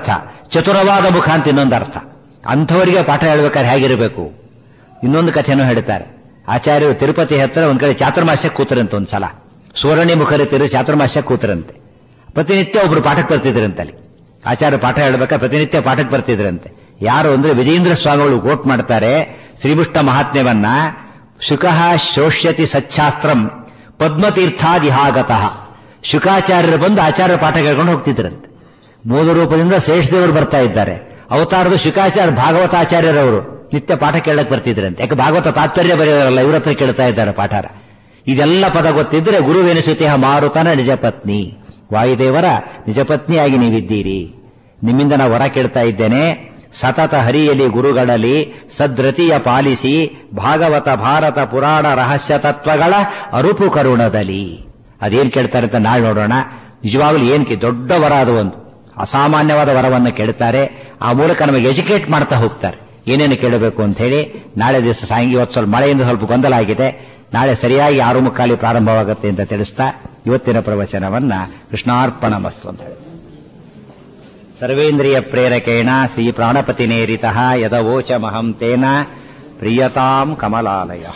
ಚತುರವಾದ ಮುಖ ಅಂತ ಇನ್ನೊಂದು ಅರ್ಥ. ಅಂಥವರಿಗೆ ಪಾಠ ಹೇಳ್ಬೇಕಾದ್ರೆ ಹೇಗಿರಬೇಕು. ಇನ್ನೊಂದು ಕಥೆನೂ ಹೇಳ್ತಾರೆ. ಆಚಾರ್ಯರು ತಿರುಪತಿ ಹತ್ರ ಒಂದ್ ಕಡೆ ಚಾತುರ್ಮಾಸ್ಯಕ್ಕೆ ಕೂತರಂತೆ. ಒಂದ್ಸಲ ಸುವರ್ಣಿ ಮುಖರಿತಿರು ಚಾತುರ್ಮಾಸ್ಯಕ್ಕೆ ಕೂತರಂತೆ. ಪ್ರತಿನಿತ್ಯ ಒಬ್ರು ಪಾಠಕ್ಕೆ ಬರ್ತಿದ್ರಂತಲ್ಲಿ. ಆಚಾರ್ಯ ಪಾಠ ಹೇಳ್ಬೇಕಾದ್ರೆ ಪ್ರತಿನಿತ್ಯ ಪಾಠಕ್ಕೆ ಬರ್ತಿದ್ರಂತೆ. ಯಾರು ಅಂದ್ರೆ ವಿಜಯೇಂದ್ರ ಸ್ವಾಮಿಗಳು ಕೋಟ್ ಮಾಡ್ತಾರೆ ಶ್ರೀಮುಷ್ಟ ಮಹಾತ್ಮ್ಯವನ್ನ. ಶುಕಃ ಶೋಷ್ಯತಿ ಸಚ್ಛಾಸ್ತ್ರಂ ಪದ್ಮತೀರ್ಥಾದಿಹಾಗತಃ. ಶುಕಾಚಾರ್ಯರು ಬಂದು ಆಚಾರ್ಯ ಪಾಠ ಕೇಳ್ಕೊಂಡು ಹೋಗ್ತಿದ್ರಂತೆ. ಮೂಲ ರೂಪದಿಂದ ಶೇಷದೇವರು ಬರ್ತಾ ಇದ್ದಾರೆ. ಅವತಾರದ ಶುಕಾಚಾರ್ಯ ಭಾಗವತಾಚಾರ್ಯರವರು ನಿತ್ಯ ಪಾಠ ಕೇಳಕ್ ಬರ್ತಿದ್ರಂತೆ. ಯಾಕೆ ಭಾಗವತ ತಾತ್ಪರ್ಯ ಬರೆಯೋರಲ್ಲ, ಇವ್ರ ಹತ್ರ ಕೇಳ್ತಾ ಇದ್ದಾರೆ ಪಾಠರ. ಇದೆಲ್ಲ ಪದ ಗೊತ್ತಿದ್ರೆ ಗುರುವೆನಿಸುತ್ತೆಹ ಮಾರುತನ ನಿಜ ಪತ್ನಿ, ವಾಯುದೇವರ ನಿಜಪತ್ನಿಯಾಗಿ ನೀವಿದ್ದೀರಿ. ನಿಮ್ಮಿಂದ ನಾವು ವರ ಕೇಳ್ತಾ ಇದ್ದೇನೆ. ಸತತ ಹರಿಯಲಿ ಗುರುಗಳಲ್ಲಿ ಸದ್ರತಿಯ ಪಾಲಿಸಿ ಭಾಗವತ ಭಾರತ ಪುರಾಣ ರಹಸ್ಯ ತತ್ವಗಳ ಅರುಪು ಕರುಣದಲ್ಲಿ. ಅದೇನ್ ಕೇಳ್ತಾರೆ ಅಂತ ನಾಳೆ ನೋಡೋಣ. ನಿಜವಾಗ್ಲೂ ದೊಡ್ಡ ವರ ಅದು, ಒಂದು ಅಸಾಮಾನ್ಯವಾದ ವರವನ್ನು ಕೇಳ್ತಾರೆ. ಆ ಮೂಲಕ ನಮಗೆ ಎಜುಕೇಟ್ ಮಾಡ್ತಾ ಹೋಗ್ತಾರೆ ಏನೇನು ಕೇಳಬೇಕು ಅಂತ ಹೇಳಿ. ನಾಳೆ ದಿವಸ ಇವತ್ತು ಸ್ವಲ್ಪ ಮಳೆಯಿಂದ ಸ್ವಲ್ಪ ಗೊಂದಲ ಆಗಿದೆ. ನಾಳೆ ಸರಿಯಾಗಿ 6:45 ಪ್ರಾರಂಭವಾಗುತ್ತೆ ಅಂತ ತಿಳಿಸ್ತಾ ಇವತ್ತಿನ ಪ್ರವಚನವನ್ನ ಕೃಷ್ಣಾರ್ಪಣ ಮಸ್ತು ಅಂತ ಹೇಳಿ. ಸರ್ವೇಂದ್ರಿಯ ಪ್ರೇರಕೇಣ ಶ್ರೀ ಪ್ರಾಣಪತಿನೇರಿತಃ ಯದವೋಚಮಹಂ ತೇನ ಪ್ರಿಯತಾಂ ಕಮಲಾಲಯಃ.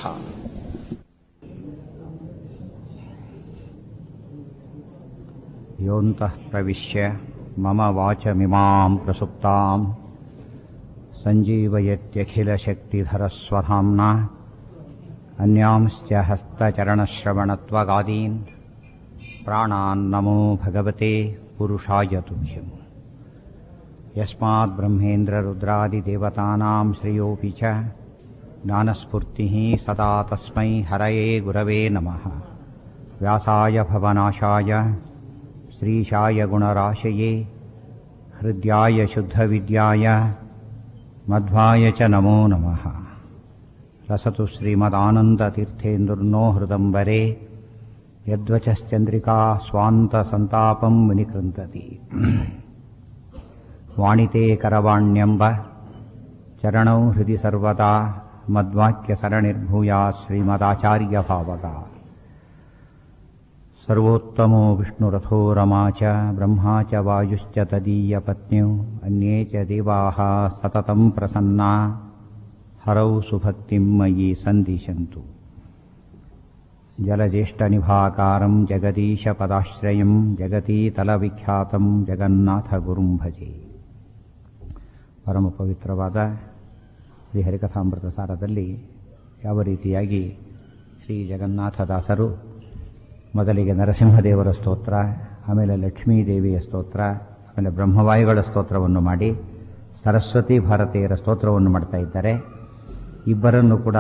ಯೋಂತಃ ಪ್ರವಿಶ್ಯ ಮಮ ವಾಚಮಿಮಾಂ ಪ್ರಸುಪ್ತಾಂ ಸಂಜೀವಯತ್ಯಖಿಲಶಕ್ತಿಧರಸ್ವಧಾಮ್ನಾ ಅನ್ಯಾಂಶ್ಚ ಹಸ್ತಚರಣಶ್ರವಣತ್ವಗಾದೀನ್ ಪ್ರಾಣಾನ್ನಮೋ ಭಗವತೆ ಪುರುಷಾಯ ತುಭ್ಯಂ. ಯಸ್ಮಾತ್ ಬ್ರಹ್ಮೇಂದ್ರರುದ್ರಾದಿದೇವತಾನಾಂ ಶ್ರೇಯೋಪಿ ಚ ಜ್ಞಾನಸ್ಫೂರ್ತಿಃ ಸದಾ ತಸ್ಮೈ ಹರಯೇ ಗುರವೇ ನಮಃ. ವ್ಯಾಸಾಯ ಭವನಾಶಾಯ ಶ್ರೀಶಾಯ ಗುಣರಾಶಯೇ ಹೃದ್ಯಾಯ ಶುದ್ಧವಿದ್ಯಾಯ ಮಧ್ವಾಯ ಚ ನಮೋ ನಮಃ. ರಸತು ಶ್ರೀಮದಾನಂದತೀರ್ಥೇಂದುರ್ನೋ ಹೃದಂಬರೆ ಯದ್ವಚಶ್ಚಂದ್ರಿಕಾ ಸ್ವಾಂತ ಸಂತಾಪಂ ವಿನಿಕೃಂತತಿ. ವಾಣಿತೆ ಕರವಾಣ್ಯಂಬ ಚರಣೌ ಹೃದಿ ಸರ್ವದಾ ಮದ್ವಾಕ್ಯ ಸರಣಿರ್ಭೂಯಾತ್ ಶ್ರೀಮದಾಚಾರ್ಯ ಭಾವಗ. ಸರ್ವೋತ್ತಮೋ ವಿಷ್ಣುರಥೋ ರಮಾ ಚ ಬ್ರಹ್ಮಾ ಚ ವಾಯುಶ್ಚ ತದೀಯ ಪತ್ನ್ಯೌ ಅನ್ಯೇ ಚ ದೇವಾಃ ಸತತಂ ಪ್ರಸನ್ನಾ ಹರೌ ಸುಭಕ್ತಿಂ ಮಯಿ ಸಂದಿಶಂತು. ಜಲಜ್ಯೇಷ್ಠನಿಭಾಕಾರಂ ಜಗದೀಶ ಪದಾಶ್ರಯಂ ಜಗತೀತಲವಿಖ್ಯಾತಂ ಜಗನ್ನಾಥ ಗುರುಂ ಭಜೆ. ಪರಮ ಪವಿತ್ರವಾದ ಶ್ರೀ ಹರಿಕಥಾಮೃತ ಸಾರದಲ್ಲಿ ಯಾವ ರೀತಿಯಾಗಿ ಶ್ರೀ ಜಗನ್ನಾಥದಾಸರು ಮೊದಲಿಗೆ ನರಸಿಂಹದೇವರ ಸ್ತೋತ್ರ, ಆಮೇಲೆ ಲಕ್ಷ್ಮೀದೇವಿಯ ಸ್ತೋತ್ರ, ಆಮೇಲೆ ಬ್ರಹ್ಮವಾಯುಗಳ ಸ್ತೋತ್ರವನ್ನು ಮಾಡಿ ಸರಸ್ವತಿ ಭಾರತೀಯರ ಸ್ತೋತ್ರವನ್ನು ಮಾಡ್ತಾ ಇದ್ದಾರೆ. ಇಬ್ಬರನ್ನು ಕೂಡ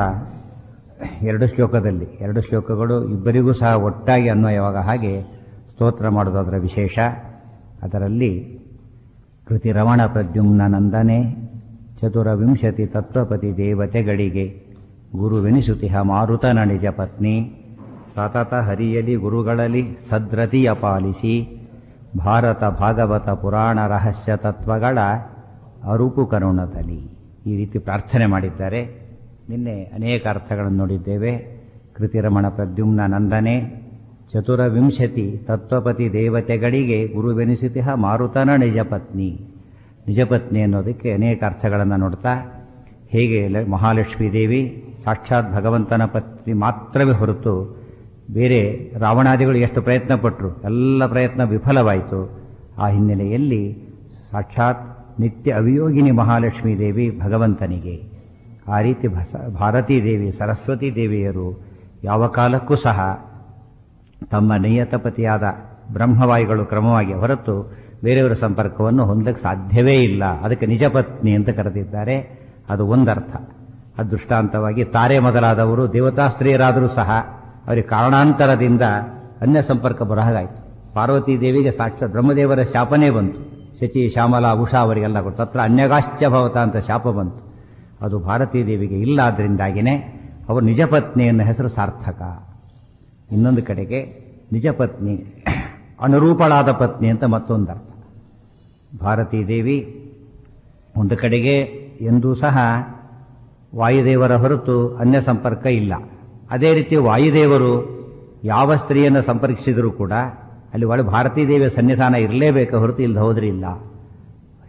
2 ಶ್ಲೋಕದಲ್ಲಿ 2 ಶ್ಲೋಕಗಳು ಇಬ್ಬರಿಗೂ ಸಹ ಒಟ್ಟಾಗಿ ಅನ್ವಯವಾಗ ಹಾಗೆ ಸ್ತೋತ್ರ ಮಾಡೋದಾದರ ವಿಶೇಷ. ಅದರಲ್ಲಿ ಕೃತಿ ರಮಣ ಪ್ರದ್ಯುಮ್ನ ನಂದನೆ ಚತುರವಿಂಶತಿ ತತ್ವಪತಿ ದೇವತೆಗಳಿಗೆ ಗುರುವೆನಿಸುತಿಹ ಮಾರುತನ ನಿಜ ಪತ್ನಿ. ಸತತ ಹರಿಯಲಿ ಗುರುಗಳಲ್ಲಿ ಸದ್ರತಿಯ ಪಾಲಿಸಿ ಭಾರತ ಭಾಗವತ ಪುರಾಣ ರಹಸ್ಯ ತತ್ವಗಳ ಅರುಪು ಕರುಣದಲ್ಲಿ. ಈ ರೀತಿ ಪ್ರಾರ್ಥನೆ ಮಾಡಿದ್ದಾರೆ. ನಿನ್ನೆ ಅನೇಕ ಅರ್ಥಗಳನ್ನು ನೋಡಿದ್ದೇವೆ. ಕೃತಿರಮಣ ಪ್ರದ್ಯುಮ್ನ ನಂದನೆ ಚತುರವಿಂಶತಿ ತತ್ವಪತಿ ದೇವತೆಗಳಿಗೆ ಗುರುವೆನಿಸಿತಿಹ ಮಾರುತನ ನಿಜಪತ್ನಿ. ನಿಜಪತ್ನಿ ಅನ್ನೋದಕ್ಕೆ ಅನೇಕ ಅರ್ಥಗಳನ್ನು ನೋಡ್ತಾ, ಹೇಗೆ ಮಹಾಲಕ್ಷ್ಮೀ ದೇವಿ ಸಾಕ್ಷಾತ್ ಭಗವಂತನ ಪತ್ನಿ ಮಾತ್ರವೇ ಹೊರತು ಬೇರೆ ರಾವಣಾದಿಗಳು ಎಷ್ಟು ಪ್ರಯತ್ನ ಪಟ್ಟರು, ಎಲ್ಲ ಪ್ರಯತ್ನ ವಿಫಲವಾಯಿತು. ಆ ಹಿನ್ನೆಲೆಯಲ್ಲಿ ಸಾಕ್ಷಾತ್ ನಿತ್ಯ ಅವಿಯೋಗಿನಿ ಮಹಾಲಕ್ಷ್ಮೀ ದೇವಿ ಭಗವಂತನಿಗೆ. ಆ ರೀತಿ ಭಾರತೀ ದೇವಿ ಸರಸ್ವತೀ ದೇವಿಯರು ಯಾವ ಕಾಲಕ್ಕೂ ಸಹ ತಮ್ಮ ನಿಯತಪತಿಯಾದ ಬ್ರಹ್ಮವಾಯುಗಳು ಕ್ರಮವಾಗಿ ಹೊರತು ಬೇರೆಯವರ ಸಂಪರ್ಕವನ್ನು ಹೊಂದಕ್ಕೆ ಸಾಧ್ಯವೇ ಇಲ್ಲ. ಅದಕ್ಕೆ ನಿಜಪತ್ನಿ ಅಂತ ಕರೆದಿದ್ದಾರೆ. ಅದು ಒಂದರ್ಥ. ಅದು ದೃಷ್ಟಾಂತವಾಗಿ ತಾರೆ ಮೊದಲಾದವರು ದೇವತಾ ಸ್ತ್ರೀಯರಾದರೂ ಸಹ ಅವರಿಗೆ ಕಾರಣಾಂತರದಿಂದ ಅನ್ಯ ಸಂಪರ್ಕ ಬರಹಾಗಾಯಿತು. ಪಾರ್ವತೀ ದೇವಿಗೆ ಸಾಕ್ಷಾತ್ ಬ್ರಹ್ಮದೇವರ ಶಾಪನೇ ಬಂತು. ಶಚಿ ಶ್ಯಾಮಲಾ ಉಷಾ ಅವರಿಗೆಲ್ಲ ಕೊಟ್ಟು ತತ್ರ ಅನ್ಯಗಾಶ್ಚ ಭವತ ಅಂತ ಶಾಪ ಬಂತು. ಅದು ಭಾರತೀ ದೇವಿಗೆ ಇಲ್ಲ. ಆದ್ದರಿಂದಾಗಿಯೇ ಅವರು ನಿಜಪತ್ನಿ ಅನ್ನೋ ಹೆಸರು ಸಾರ್ಥಕ. ಇನ್ನೊಂದು ಕಡೆಗೆ ನಿಜಪತ್ನಿ ಅನುರೂಪಳಾದ ಪತ್ನಿ ಅಂತ ಮತ್ತೊಂದು ಅರ್ಥ. ಭಾರತೀ ದೇವಿ ಒಂದು ಕಡೆಗೆ ಎಂದೂ ಸಹ ವಾಯುದೇವರ ಹೊರತು ಅನ್ಯ ಸಂಪರ್ಕ ಇಲ್ಲ. ಅದೇ ರೀತಿ ವಾಯುದೇವರು ಯಾವ ಸ್ತ್ರೀಯನ್ನು ಸಂಪರ್ಕಿಸಿದರೂ ಕೂಡ ಅಲ್ಲಿ ಭಾರತೀ ದೇವಿಯ ಸನ್ನಿಧಾನ ಇರಲೇಬೇಕು, ಹೊರತು ಇಲ್ಲದೆ ಹೋದ್ರೆ ಇಲ್ಲ.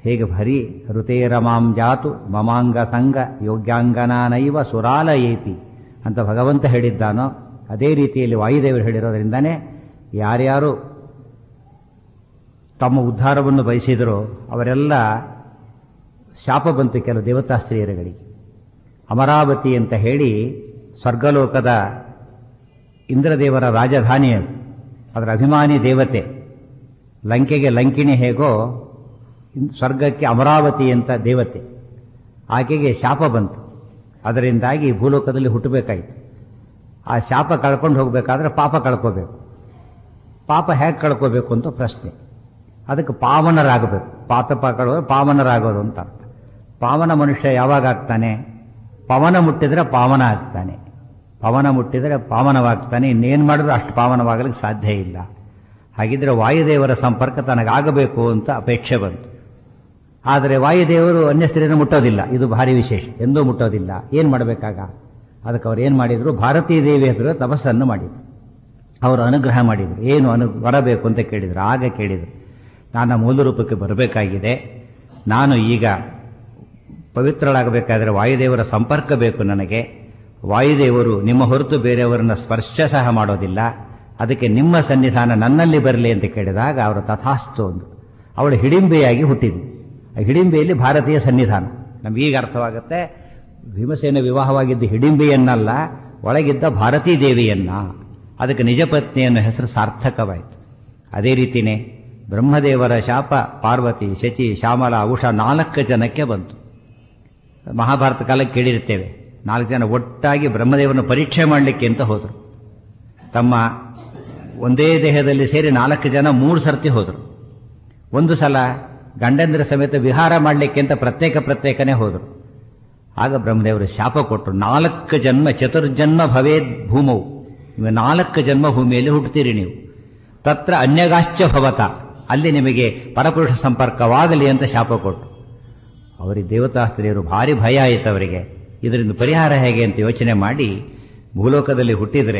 ಹೇಗೆ ಹರಿ ಋತೇರಮಾಂ ಜಾತು ಮಮಾಂಗ ಸಂಗ ಯೋಗ್ಯಾಂಗನಾನೈವ ಸುರಾಲಯೇಪಿ ಅಂತ ಭಗವಂತ ಹೇಳಿದ್ದಾನೋ ಅದೇ ರೀತಿಯಲ್ಲಿ ವಾಯುದೇವರು ಹೇಳಿರೋದ್ರಿಂದನೇ ಯಾರ್ಯಾರು ತಮ್ಮ ಉದ್ಧಾರವನ್ನು ಬಯಸಿದರೋ ಅವರೆಲ್ಲ ಶಾಪ ಬಂತು ಕೆಲವು ದೇವತಾ ಸ್ತ್ರೀಯರುಗಳಿಗೆ. ಅಮರಾವತಿ ಅಂತ ಹೇಳಿ ಸ್ವರ್ಗಲೋಕದ ಇಂದ್ರದೇವರ ರಾಜಧಾನಿ ಅದು, ಅದರ ಅಭಿಮಾನಿ ದೇವತೆ. ಲಂಕೆಗೆ ಲಂಕಿಣಿ ಹೇಗೋ ಸ್ವರ್ಗಕ್ಕೆ ಅಮರಾವತಿ ಅಂತ ದೇವತೆ. ಆಕೆಗೆ ಶಾಪ ಬಂತು, ಅದರಿಂದಾಗಿ ಭೂಲೋಕದಲ್ಲಿ ಹುಟ್ಟಬೇಕಾಯಿತು. ಆ ಶಾಪ ಕಳ್ಕೊಂಡು ಹೋಗಬೇಕಾದ್ರೆ ಪಾಪ ಕಳ್ಕೋಬೇಕು. ಪಾಪ ಹೇಗೆ ಕಳ್ಕೋಬೇಕು ಅಂತ ಪ್ರಶ್ನೆ. ಅದಕ್ಕೆ ಪಾವನರಾಗಬೇಕು. ಪಾತಪ ಕಳೋದು ಪಾವನರಾಗೋದು ಅಂತ ಅರ್ಥ. ಪಾವನ ಮನುಷ್ಯ ಯಾವಾಗ ಆಗ್ತಾನೆ? ಪವನ ಮುಟ್ಟಿದರೆ ಪಾವನ ಆಗ್ತಾನೆ. ಪವನ ಮುಟ್ಟಿದರೆ ಪಾವನವಾಗ್ತಾನೆ. ಇನ್ನೇನು ಮಾಡಿದ್ರು ಅಷ್ಟು ಪಾವನವಾಗಲಿಕ್ಕೆ ಸಾಧ್ಯ ಇಲ್ಲ. ಹಾಗಿದ್ರೆ ವಾಯುದೇವರ ಸಂಪರ್ಕ ತನಗಾಗಬೇಕು ಅಂತ ಅಪೇಕ್ಷೆ ಬಂತು. ಆದರೆ ವಾಯುದೇವರು ಅನ್ಯ ಸ್ತ್ರೀಯನ್ನು ಮುಟ್ಟೋದಿಲ್ಲ, ಇದು ಭಾರಿ ವಿಶೇಷ, ಎಂದೂ ಮುಟ್ಟೋದಿಲ್ಲ. ಏನು ಮಾಡಬೇಕಾಗ? ಅದಕ್ಕೆ ಅವ್ರು ಏನು ಮಾಡಿದರು? ಭಾರತೀ ದೇವಿ ಎದುರು ತಪಸ್ಸನ್ನು ಮಾಡಿದರು. ಅವರು ಅನುಗ್ರಹ ಮಾಡಿದರು. ಏನು ಬರಬೇಕು ಅಂತ ಕೇಳಿದರು. ಆಗ ಕೇಳಿದರು, ನನ್ನ ಮೂಲ ರೂಪಕ್ಕೆ ಬರಬೇಕಾಗಿದೆ, ನಾನು ಈಗ ಪವಿತ್ರಳಾಗಬೇಕಾದ್ರೆ ವಾಯುದೇವರ ಸಂಪರ್ಕ ಬೇಕು ನನಗೆ. ವಾಯುದೇವರು ನಿಮ್ಮ ಹೊರತು ಬೇರೆಯವರನ್ನ ಸ್ಪರ್ಶ ಸಹ ಮಾಡೋದಿಲ್ಲ, ಅದಕ್ಕೆ ನಿಮ್ಮ ಸನ್ನಿಧಾನ ನನ್ನಲ್ಲಿ ಬರಲಿ ಅಂತ ಕೇಳಿದಾಗ ಅವರು ತಥಾಸ್ತು ಅಂದರು. ಅವಳು ಹಿಡಿಂಬೆಯಾಗಿ ಹುಟ್ಟಿದ್ಲು. ಆ ಹಿಡಿಂಬೆಯಲ್ಲಿ ಭಾರತೀಯ ಸನ್ನಿಧಾನ ನಮಗೀಗ ಅರ್ಥವಾಗುತ್ತೆ. ಭೀಮಸೇನ ವಿವಾಹವಾಗಿದ್ದ ಹಿಡಿಂಬೆಯನ್ನಲ್ಲ, ಒಳಗಿದ್ದ ಭಾರತೀ ದೇವಿಯನ್ನ. ಅದಕ್ಕೆ ನಿಜ ಪತ್ನಿ ಅನ್ನೋ ಹೆಸರು ಸಾರ್ಥಕವಾಯಿತು. ಅದೇ ರೀತಿಯೇ ಬ್ರಹ್ಮದೇವರ ಶಾಪ ಪಾರ್ವತಿ, ಶಚಿ, ಶ್ಯಾಮಲ, ಉಷ 4 ಜನಕ್ಕೆ ಬಂತು. ಮಹಾಭಾರತ ಕಾಲಕ್ಕೆ ಕೇಳಿರ್ತೇವೆ. 4 ಜನ ಒಟ್ಟಾಗಿ ಬ್ರಹ್ಮದೇವರನ್ನು ಪರೀಕ್ಷೆ ಮಾಡಲಿಕ್ಕೆ ಅಂತ ಹೋದರು. ತಮ್ಮ ಒಂದೇ ದೇಹದಲ್ಲಿ ಸೇರಿ 4 ಜನ 3 ಸರ್ತಿ ಹೋದರು. ಒಂದು ಸಲ ಗಂಡಂದಿರ ಸಮೇತ ವಿಹಾರ ಮಾಡಲಿಕ್ಕೆ ಅಂತ ಪ್ರತ್ಯೇಕನೇ ಹೋದರು. ಆಗ ಬ್ರಹ್ಮದೇವರು ಶಾಪ ಕೊಟ್ಟರು, 4 ಜನ್ಮ ಚತುರ್ಜನ್ಮ ಭವೇದ್ ಭೂಮೌ, ನೀವು 4 ಜನ್ಮ ಭೂಮಿಯಲ್ಲಿ ಹುಟ್ಟುತ್ತೀರಿ ನೀವು. ತತ್ರ ಅನ್ಯಗಾಶ್ಚ ಭವತ, ಅಲ್ಲಿ ನಿಮಗೆ ಪರಪುರುಷ ಸಂಪರ್ಕವಾಗಲಿ ಅಂತ ಶಾಪ ಕೊಟ್ಟರು. ಅವರಿಗೆ ದೇವತಾ ಸ್ತ್ರೀಯರು ಭಾರಿ ಭಯ ಆಯಿತು ಅವರಿಗೆ. ಇದರಿಂದ ಪರಿಹಾರ ಹೇಗೆ ಅಂತ ಯೋಚನೆ ಮಾಡಿ, ಭೂಲೋಕದಲ್ಲಿ ಹುಟ್ಟಿದರೆ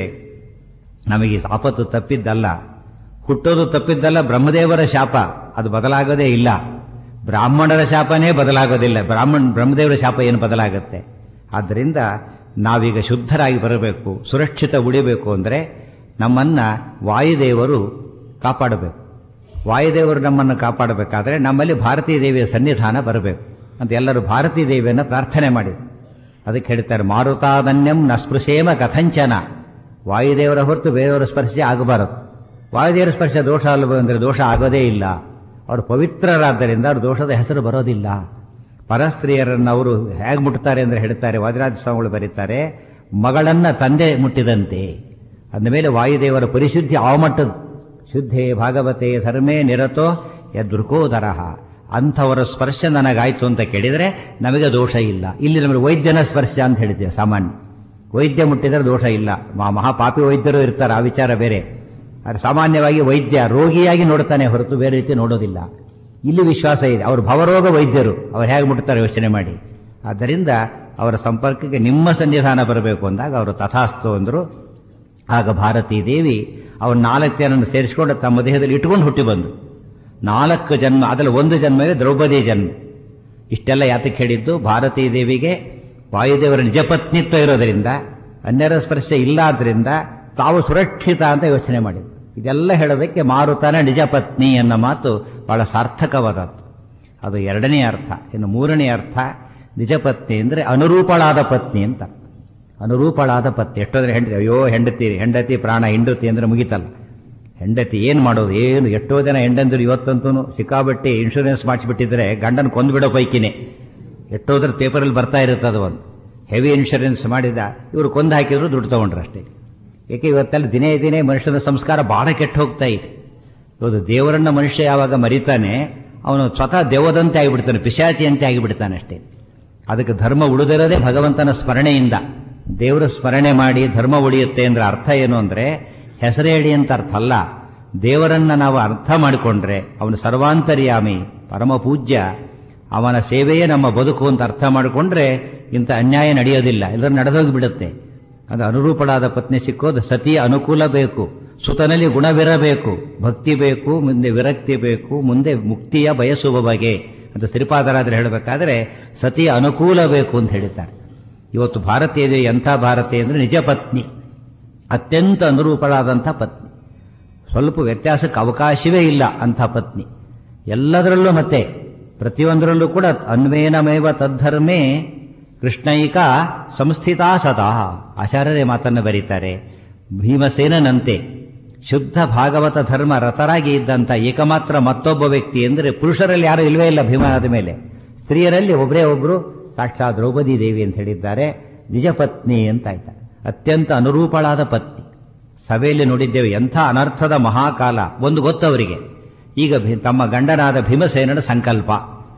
ನಮಗೆ ಆಪತ್ತು ತಪ್ಪಿದ್ದಲ್ಲ, ಹುಟ್ಟೋದು ತಪ್ಪಿದ್ದಲ್ಲ, ಬ್ರಹ್ಮದೇವರ ಶಾಪ ಅದು ಬದಲಾಗೋದೇ ಇಲ್ಲ. ಬ್ರಾಹ್ಮಣರ ಶಾಪನೇ ಬದಲಾಗೋದಿಲ್ಲ, ಬ್ರಹ್ಮದೇವರ ಶಾಪ ಏನು ಬದಲಾಗುತ್ತೆ? ಆದ್ದರಿಂದ ನಾವೀಗ ಶುದ್ಧರಾಗಿ ಬರಬೇಕು, ಸುರಕ್ಷಿತ ಉಳಿಬೇಕು ಅಂದರೆ ನಮ್ಮನ್ನ ವಾಯುದೇವರು ಕಾಪಾಡಬೇಕು. ವಾಯುದೇವರು ನಮ್ಮನ್ನು ಕಾಪಾಡಬೇಕಾದ್ರೆ ನಮ್ಮಲ್ಲಿ ಭಾರತೀ ದೇವಿಯ ಸನ್ನಿಧಾನ ಬರಬೇಕು ಅಂತ ಎಲ್ಲರೂ ಭಾರತೀ ದೇವಿಯನ್ನು ಪ್ರಾರ್ಥನೆ ಮಾಡಿದರು. ಅದಕ್ಕೆ ಹೇಳ್ತಾರೆ, ಮಾರುತಾದನ್ಯಂ ನ ಸ್ಪೃಶೇಮ ಕಥಂಚನ. ವಾಯುದೇವರ ಹೊರತು ಬೇರೆಯವರ ಸ್ಪರ್ಶ ಆಗಬಾರದು. ವಾಯುದೇವರ ಸ್ಪರ್ಶ ದೋಷ ಅಲ್ಲ ಅಂದರೆ ದೋಷ ಆಗೋದೇ ಇಲ್ಲ. ಅವರು ಪವಿತ್ರರಾದ್ದರಿಂದ ಅವ್ರ ದೋಷದ ಹೆಸರು ಬರೋದಿಲ್ಲ. ಪರಸ್ತ್ರೀಯರನ್ನು ಅವರು ಹೇಗೆ ಮುಟ್ತಾರೆ ಅಂದರೆ ಹೇಳ್ತಾರೆ, ವಾದಿರಾಜ ಸ್ವಾಮಿಗಳು ಬರೀತಾರೆ, ಮಗಳನ್ನ ತಂದೆ ಮುಟ್ಟಿದಂತೆ. ಅಂದಮೇಲೆ ವಾಯುದೇವರ ಪರಿಶುದ್ಧಿ ಆವಮಟ್ಟದ್ದು. ಶುದ್ಧೇ ಭಾಗವತೆ ಧರ್ಮೇ ನಿರತೋ ಯದೃಕೋದರಃ. ಅಂಥವರ ಸ್ಪರ್ಶ ನನಗಾಯ್ತು ಅಂತ ಕೇಳಿದರೆ ನಮಗೆ ದೋಷ ಇಲ್ಲ. ಇಲ್ಲಿ ನಮಗೆ ವೈದ್ಯನ ಸ್ಪರ್ಶ ಅಂತ ಹೇಳಿದ್ದೇವೆ. ಸಾಮಾನ್ಯ ವೈದ್ಯ ಮುಟ್ಟಿದರೆ ದೋಷ ಇಲ್ಲ. ಮಹಾಪಾಪಿ ವೈದ್ಯರು ಇರ್ತಾರೆ, ಆ ವಿಚಾರ ಬೇರೆ. ಆದರೆ ಸಾಮಾನ್ಯವಾಗಿ ವೈದ್ಯ ರೋಗಿಯಾಗಿ ನೋಡ್ತಾನೆ ಹೊರತು ಬೇರೆ ರೀತಿ ನೋಡೋದಿಲ್ಲ. ಇಲ್ಲಿ ವಿಶ್ವಾಸ ಇದೆ, ಅವರು ಭವರೋಗ ವೈದ್ಯರು, ಅವ್ರು ಹೇಗೆ ಮುಟ್ತಾರೆ ಯೋಚನೆ ಮಾಡಿ. ಆದ್ದರಿಂದ ಅವರ ಸಂಪರ್ಕಕ್ಕೆ ನಿಮ್ಮ ಸನ್ನಿಧಾನ ಬರಬೇಕು ಅಂದಾಗ ಅವರು ತಥಾಸ್ತು ಅಂದರು. ಆಗ ಭಾರತೀ ದೇವಿ ಅವ್ರ 4 ಜನರನ್ನು ಸೇರಿಸಿಕೊಂಡು ತಮ್ಮ ದೇಹದಲ್ಲಿ ಇಟ್ಟುಕೊಂಡು ಹುಟ್ಟಿ ಬಂದು 4 ಜನ್ಮ, ಅದರಲ್ಲಿ 1 ಜನ್ಮವೇ ದ್ರೌಪದಿ ಜನ್ಮ. ಇಷ್ಟೆಲ್ಲ ಯಾತಕ್ಕೆ ಹೇಳಿದ್ದು? ಭಾರತೀ ದೇವಿಗೆ ವಾಯುದೇವರ ನಿಜಪತ್ನಿತ್ವ ಇರೋದರಿಂದ, ಅನ್ಯರ ಸ್ಪರ್ಶ ಇಲ್ಲ ಆದ್ರಿಂದ ತಾವು ಸುರಕ್ಷಿತ ಅಂತ ಯೋಚನೆ ಮಾಡಿದ್ರು. ಇದೆಲ್ಲ ಹೇಳೋದಕ್ಕೆ ಮಾರುತನ ನಿಜಪತ್ನಿ ಅನ್ನೋ ಮಾತು ಬಹಳ ಸಾರ್ಥಕವಾದದ್ದು. ಅದು 2ನೇ ಅರ್ಥ. ಇನ್ನು 3ನೇ ಅರ್ಥ, ನಿಜಪತ್ನಿ ಅಂದರೆ ಅನುರೂಪಳಾದ ಪತ್ನಿ ಅಂತ ಅರ್ಥ. ಅನುರೂಪಳಾದ ಪತ್ನಿ. ಎಷ್ಟೋದ್ರೆ ಅಯ್ಯೋ ಹೆಂಡತಿ ಪ್ರಾಣ ಹಿಂಡತಿ ಅಂದರೆ ಮುಗಿತಲ್ಲ. ಹೆಂಡತಿ ಏನು ಮಾಡೋದು? ಏನು ಎಷ್ಟೋ ಜನ ಹೆಂಡಂದ್ರು ಇವತ್ತಂತೂ ಸಿಕ್ಕಾಬಟ್ಟಿ ಇನ್ಶೂರೆನ್ಸ್ ಮಾಡಿಸಿಬಿಟ್ಟಿದ್ರೆ ಗಂಡನ ಕೊಂದುಬಿಡೋ ಪೈಕಿನೇ. ಎಷ್ಟೋದ್ರ ಪೇಪರಲ್ಲಿ ಬರ್ತಾ ಇರುತ್ತದೆ, ಒಂದು ಹೆವಿ ಇನ್ಶೂರೆನ್ಸ್ ಮಾಡಿದ ಇವರು ಕೊಂದು ಹಾಕಿದ್ರು ದುಡ್ಡು ತಗೊಂಡ್ರು ಅಷ್ಟೇ. ಏಕೆ ಇವತ್ತೆಲ್ಲ ದಿನೇ ಮನುಷ್ಯನ ಸಂಸ್ಕಾರ ಬಹಳ ಕೆಟ್ಟು ಹೋಗ್ತಾ ಇದೆ. ಇವತ್ತು ದೇವರನ್ನ ಮನುಷ್ಯ ಯಾವಾಗ ಮರಿತಾನೆ ಅವನು ಸ್ವತಃ ದೇವದಂತೆ ಆಗಿಬಿಡ್ತಾನೆ, ಪಿಶಾಚಿಯಂತೆ ಆಗಿಬಿಡ್ತಾನೆ ಅಷ್ಟೇ. ಅದಕ್ಕೆ ಧರ್ಮ ಉಳಿದಿರೋದೇ ಭಗವಂತನ ಸ್ಮರಣೆಯಿಂದ. ದೇವರ ಸ್ಮರಣೆ ಮಾಡಿ ಧರ್ಮ ಉಳಿಯುತ್ತೆ ಅಂದ್ರೆ ಅರ್ಥ ಏನು ಅಂದರೆ ಹೆಸರೇ ಹೇಳಿ ಅಂತ ಅರ್ಥ ಅಲ್ಲ. ದೇವರನ್ನ ನಾವು ಅರ್ಥ ಮಾಡಿಕೊಂಡ್ರೆ ಅವನು ಸರ್ವಾಂತರ್ಯಾಮಿ, ಪರಮ ಪೂಜ್ಯ, ಅವನ ಸೇವೆಯೇ ನಮ್ಮ ಬದುಕು ಅಂತ ಅರ್ಥ ಮಾಡಿಕೊಂಡ್ರೆ ಇಂಥ ಅನ್ಯಾಯ ನಡೆಯೋದಿಲ್ಲ, ಎಲ್ಲರೂ ನಡೆದೋಗಿಬಿಡುತ್ತೆ. ಅದು ಅನುರೂಪಳಾದ ಪತ್ನಿ ಸಿಕ್ಕೋದು ಸತಿಯ ಅನುಕೂಲ ಬೇಕು, ಸುತನಲ್ಲಿ ಗುಣವಿರಬೇಕು, ಭಕ್ತಿ ಬೇಕು, ಮುಂದೆ ವಿರಕ್ತಿ ಬೇಕು, ಮುಂದೆ ಮುಕ್ತಿಯ ಬಯಸುವ ಬಗೆ ಅಂತ ಶ್ರೀಪಾದರಾದ್ರೆ ಹೇಳಬೇಕಾದ್ರೆ ಸತಿ ಅನುಕೂಲ ಬೇಕು ಅಂತ ಹೇಳಿದ್ದಾರೆ. ಇವತ್ತು ಭಾರತೀಯ ಎಂಥ ಭಾರತೀಯ ಅಂದರೆ ನಿಜ ಪತ್ನಿ, ಅತ್ಯಂತ ಅನುರೂಪಳಾದಂಥ ಪತ್ನಿ, ಸ್ವಲ್ಪ ವ್ಯತ್ಯಾಸಕ್ಕೆ ಅವಕಾಶವೇ ಇಲ್ಲ ಅಂಥ ಪತ್ನಿ. ಎಲ್ಲದರಲ್ಲೂ ಮತ್ತೆ ಪ್ರತಿಯೊಂದರಲ್ಲೂ ಕೂಡ ಅನ್ವೇನಮೇವ ತದ್ಧರ್ಮೇ ಕೃಷ್ಣೈಕ ಸಂಸ್ಥಿತಾ ಸದಾ. ಆಚಾರ್ಯರೇ ಮಾತನ್ನು ಬರೀತಾರೆ, ಭೀಮಸೇನಂತೆ ಶುದ್ಧ ಭಾಗವತ ಧರ್ಮ ರತರಾಗಿ ಇದ್ದಂಥ ಏಕಮಾತ್ರ ಮತ್ತೊಬ್ಬ ವ್ಯಕ್ತಿ ಅಂದರೆ ಪುರುಷರಲ್ಲಿ ಯಾರೂ ಇಲ್ವೇ ಇಲ್ಲ ಭೀಮನಾದ ಮೇಲೆ. ಸ್ತ್ರೀಯರಲ್ಲಿ ಒಬ್ಬರೇ ಒಬ್ಬರು ಸಾಕ್ಷಾತ್ ದ್ರೌಪದಿ ದೇವಿ ಅಂತ ಹೇಳಿದ್ದಾರೆ. ನಿಜ ಪತ್ನಿ ಅಂತ ಆಯ್ತಾರೆ, ಅತ್ಯಂತ ಅನುರೂಪಳಾದ ಪತ್ನಿ. ಸಭೆಯಲ್ಲಿ ನೋಡಿದ್ದೇವೆ ಎಂಥ ಅನರ್ಥದ ಮಹಾಕಾಲ. ಒಂದು ಗೊತ್ತವರಿಗೆ, ಈಗ ತಮ್ಮ ಗಂಡನಾದ ಭೀಮಸೇನನ ಸಂಕಲ್ಪ,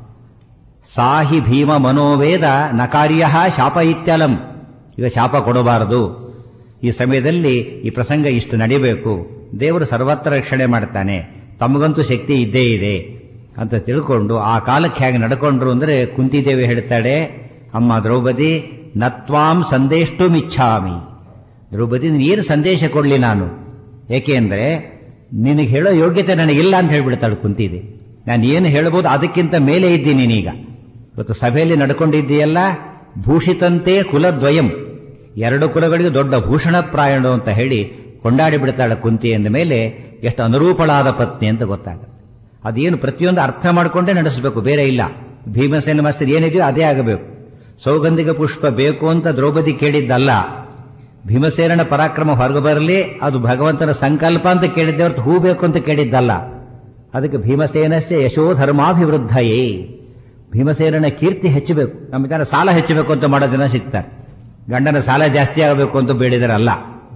ಸಾಹಿ ಭೀಮ ಮನೋವೇದ ನಕಾರ್ಯ ಶಾಪ ಇತ್ಯಲಂ. ಈಗ ಶಾಪ ಕೊಡಬಾರದು, ಈ ಸಮಯದಲ್ಲಿ ಈ ಪ್ರಸಂಗ ಇಷ್ಟು ನಡಿಬೇಕು, ದೇವರು ಸರ್ವತ್ರ ರಕ್ಷಣೆ ಮಾಡ್ತಾನೆ, ತಮಗಂತೂ ಶಕ್ತಿ ಇದ್ದೇ ಇದೆ ಅಂತ ತಿಳ್ಕೊಂಡು ಆ ಕಾಲಕ್ಕೆ ಹೇಗೆ ನಡ್ಕೊಂಡ್ರು ಅಂದರೆ ಕುಂತಿದೇವಿ ಹೇಳ್ತಾಳೆ, ಅಮ್ಮ ದ್ರೌಪದಿ ನತ್ವಾಂ ಸಂದೇಷ್ಟು ಮಿಚ್ಛಾಮಿ. ದ್ರೌಪದಿ ಏನು ಸಂದೇಶ ಕೊಡಲಿ ನಾನು, ಏಕೆ ಅಂದರೆ ನಿನಗೆ ಹೇಳೋ ಯೋಗ್ಯತೆ ನನಗಿಲ್ಲ ಅಂತ ಹೇಳ್ಬಿಡ್ತಾಳೆ ಕುಂತಿದೆ. ನಾನು ಏನು ಹೇಳ್ಬೋದು ಅದಕ್ಕಿಂತ ಮೇಲೆ ಇದ್ದೀನಿ ನೀನೀಗ. ಇವತ್ತು ಸಭೆಯಲ್ಲಿ ನಡ್ಕೊಂಡಿದ್ದೀಯಲ್ಲ, ಭೂಷಿತಂತೆ ಕುಲದ್ವಯಂ, ಎರಡು ಕುಲಗಳಿಗೆ ದೊಡ್ಡ ಭೂಷಣ ಪ್ರಾಯಣು ಅಂತ ಹೇಳಿ ಕೊಂಡಾಡಿ ಬಿಡ್ತಾಳೆ ಕುಂತಿ ಎಂದ ಮೇಲೆ ಎಷ್ಟು ಅನುರೂಪಳಾದ ಪತ್ನಿ ಅಂತ ಗೊತ್ತಾಗುತ್ತೆ. ಅದೇನು ಪ್ರತಿಯೊಂದು ಅರ್ಥ ಮಾಡಿಕೊಂಡೇ ನಡೆಸಬೇಕು, ಬೇರೆ ಇಲ್ಲ. ಭೀಮಸೇನ ಮಸ್ತಿ ಏನಿದೆಯೋ ಅದೇ ಆಗಬೇಕು. ಸೌಗಂಧಿಕ ಪುಷ್ಪ ಬೇಕು ಅಂತ ದ್ರೌಪದಿ ಕೇಳಿದ್ದಲ್ಲ, ಭೀಮಸೇನನ ಪರಾಕ್ರಮ ಹೊರಗೆ ಬರಲಿ ಅದು ಭಗವಂತನ ಸಂಕಲ್ಪ ಅಂತ ಕೇಳಿದ್ದೆ ಹೊರತು ಹೂ ಬೇಕು ಅಂತ ಕೇಳಿದ್ದಲ್ಲ. ಅದಕ್ಕೆ ಭೀಮಸೇನಸ್ಯ ಯಶೋಧರ್ಮಾಭಿವೃದ್ಧಯೇ, ಭೀಮಸೇನನ ಕೀರ್ತಿ ಹೆಚ್ಚಬೇಕು. ನಮ್ಮ ಜನ ಸಾಲ ಹೆಚ್ಚಬೇಕು ಅಂತ ಮಾಡೋ ಜನ ಸಿಗ್ತಾರೆ, ಗಂಡನ ಸಾಲ ಜಾಸ್ತಿ ಆಗಬೇಕು ಅಂತ ಬೇಡಿದರಲ್ಲ,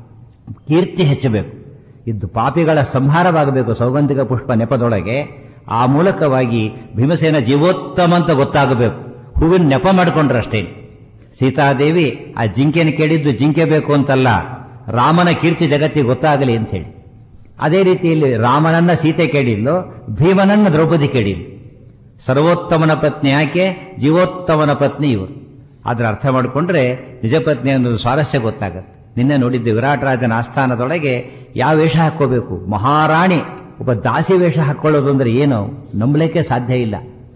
ಕೀರ್ತಿ ಹೆಚ್ಚಬೇಕು. ಇದ್ದು ಪಾಪಿಗಳ ಸಂಹಾರವಾಗಬೇಕು ಸೌಗಂಧಿಕ ಪುಷ್ಪ ನೆಪದೊಳಗೆ. ಆ ಮೂಲಕವಾಗಿ ಭೀಮಸೇನ ಜೀವೋತ್ತಮ ಅಂತ ಗೊತ್ತಾಗಬೇಕು. ಹೂವಿನ ನೆಪ ಮಾಡಿಕೊಂಡ್ರಷ್ಟೇ. ಸೀತಾದೇವಿ ಆ ಜಿಂಕೆನ ಕೇಳಿದ್ದು ಜಿಂಕೆ ಬೇಕು ಅಂತಲ್ಲ, ರಾಮನ ಕೀರ್ತಿ ಜಗತ್ತಿಗೆ ಗೊತ್ತಾಗಲಿ ಅಂತ ಹೇಳಿ. ಅದೇ ರೀತಿಯಲ್ಲಿ ರಾಮನನ್ನ ಸೀತೆ ಕೇಳಿದ್ಲು, ಭೀಮನನ್ನ ದ್ರೌಪದಿ ಕೇಳಿದ್ಲು. ಸರ್ವೋತ್ತಮನ ಪತ್ನಿ ಯಾಕೆ, ಜೀವೋತ್ತಮನ ಪತ್ನಿ ಇವರು. ಅದರ ಅರ್ಥ ಮಾಡಿಕೊಂಡ್ರೆ ನಿಜ ಪತ್ನಿ ಅನ್ನೋದು ಸ್ವಾರಸ್ಯ ಗೊತ್ತಾಗತ್ತೆ. ನಿನ್ನೆ ನೋಡಿದ್ದು ವಿರಾಟ್ ರಾಜನ ಆಸ್ಥಾನದೊಳಗೆ ಯಾವ ವೇಷ ಹಾಕೋಬೇಕು, ಮಹಾರಾಣಿ ಒಬ್ಬ ದಾಸಿ ವೇಷ ಹಾಕೊಳ್ಳೋದು ಅಂದ್ರೆ ಏನು ನಂಬಲಿಕ್ಕೆ ಸಾಧ್ಯ ಇಲ್ಲ.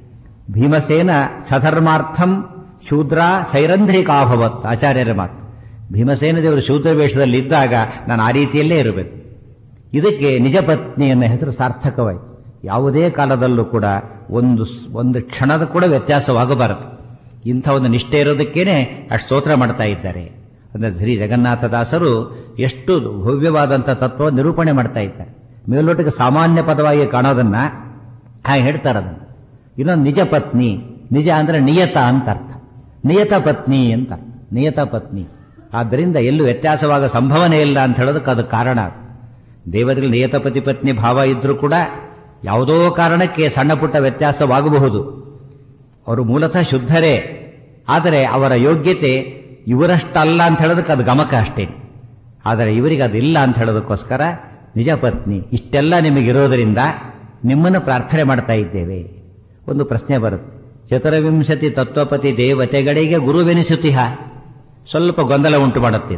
ಭೀಮಸೇನ ಸಧರ್ಮಾರ್ಥಂ ಶೂದ್ರ ಸೈರಂಧ್ರಿಕಾಭವತ್, ಆಚಾರ್ಯರ ಮಾತು. ಭೀಮಸೇನ ದೇವರು ಶೂದ್ರ ವೇಷದಲ್ಲಿ ಇದ್ದಾಗ ನಾನು ಆ ರೀತಿಯಲ್ಲೇ ಇರಬೇಕು. ಇದಕ್ಕೆ ನಿಜ ಪತ್ನಿ ಅನ್ನೋ ಹೆಸರು ಸಾರ್ಥಕವಾಯಿತು. ಯಾವುದೇ ಕಾಲದಲ್ಲೂ ಕೂಡ ಒಂದು ಕ್ಷಣದ ಕೂಡ ವ್ಯತ್ಯಾಸವಾಗಬಾರದು. ಇಂಥ ಒಂದು ನಿಷ್ಠೆ ಇರೋದಕ್ಕೇನೆ ಅಷ್ಟು ಸ್ತೋತ್ರ ಮಾಡ್ತಾ ಇದ್ದಾರೆ. ಅಂದರೆ ಶ್ರೀ ಜಗನ್ನಾಥದಾಸರು ಎಷ್ಟು ಭವ್ಯವಾದಂಥ ತತ್ವ ನಿರೂಪಣೆ ಮಾಡ್ತಾ ಇದ್ದಾರೆ. ಮೇಲೋಟಿಗೆ ಸಾಮಾನ್ಯ ಪದವಾಗಿ ಕಾಣೋದನ್ನ ಹಾಗೆ ಹೇಳ್ತಾರೆ. ಅದನ್ನು ಇನ್ನೊಂದು ನಿಜ ಪತ್ನಿ, ನಿಜ ಅಂದ್ರೆ ನಿಯತ ಅಂತ ಅರ್ಥ, ನಿಯತ ಪತ್ನಿ ಅಂತ, ನಿಯತ ಪತ್ನಿ. ಆದ್ದರಿಂದ ಎಲ್ಲೂ ವ್ಯತ್ಯಾಸವಾಗ ಸಂಭವನೆ ಇಲ್ಲ ಅಂತ ಹೇಳೋದಕ್ಕೆ ಅದು ಕಾರಣ. ದೇವರಲ್ಲಿ ನಿಯತ ಪತಿ ಪತ್ನಿ ಭಾವ ಇದ್ರೂ ಕೂಡ ಯಾವುದೋ ಕಾರಣಕ್ಕೆ ಸಣ್ಣ ಪುಟ್ಟ ವ್ಯತ್ಯಾಸವಾಗಬಹುದು. ಅವರು ಮೂಲತಃ ಶುದ್ಧರೇ, ಆದರೆ ಅವರ ಯೋಗ್ಯತೆ ಇವರಷ್ಟಲ್ಲ ಅಂತ ಹೇಳೋದಕ್ಕೆ ಅದು ಗಮಕ ಅಷ್ಟೇ. ಆದರೆ ಇವರಿಗೆ ಅದಿಲ್ಲ ಅಂತ ಹೇಳೋದಕ್ಕೋಸ್ಕರ ನಿಜ ಪತ್ನಿ. ಇಷ್ಟೆಲ್ಲ ನಿಮಗಿರೋದರಿಂದ ನಿಮ್ಮನ್ನು ಪ್ರಾರ್ಥನೆ ಮಾಡ್ತಾ ಇದ್ದೇವೆ. ಒಂದು ಪ್ರಶ್ನೆ ಬರುತ್ತೆ, ಚತುರ್ವಿಂಶತಿ ತತ್ವಪತಿ ದೇವತೆಗಳಿಗೆ ಗುರುವೆನಿಸುತ್ತಿಹ, ಸ್ವಲ್ಪ ಗೊಂದಲ ಉಂಟು ಮಾಡುತ್ತೆ.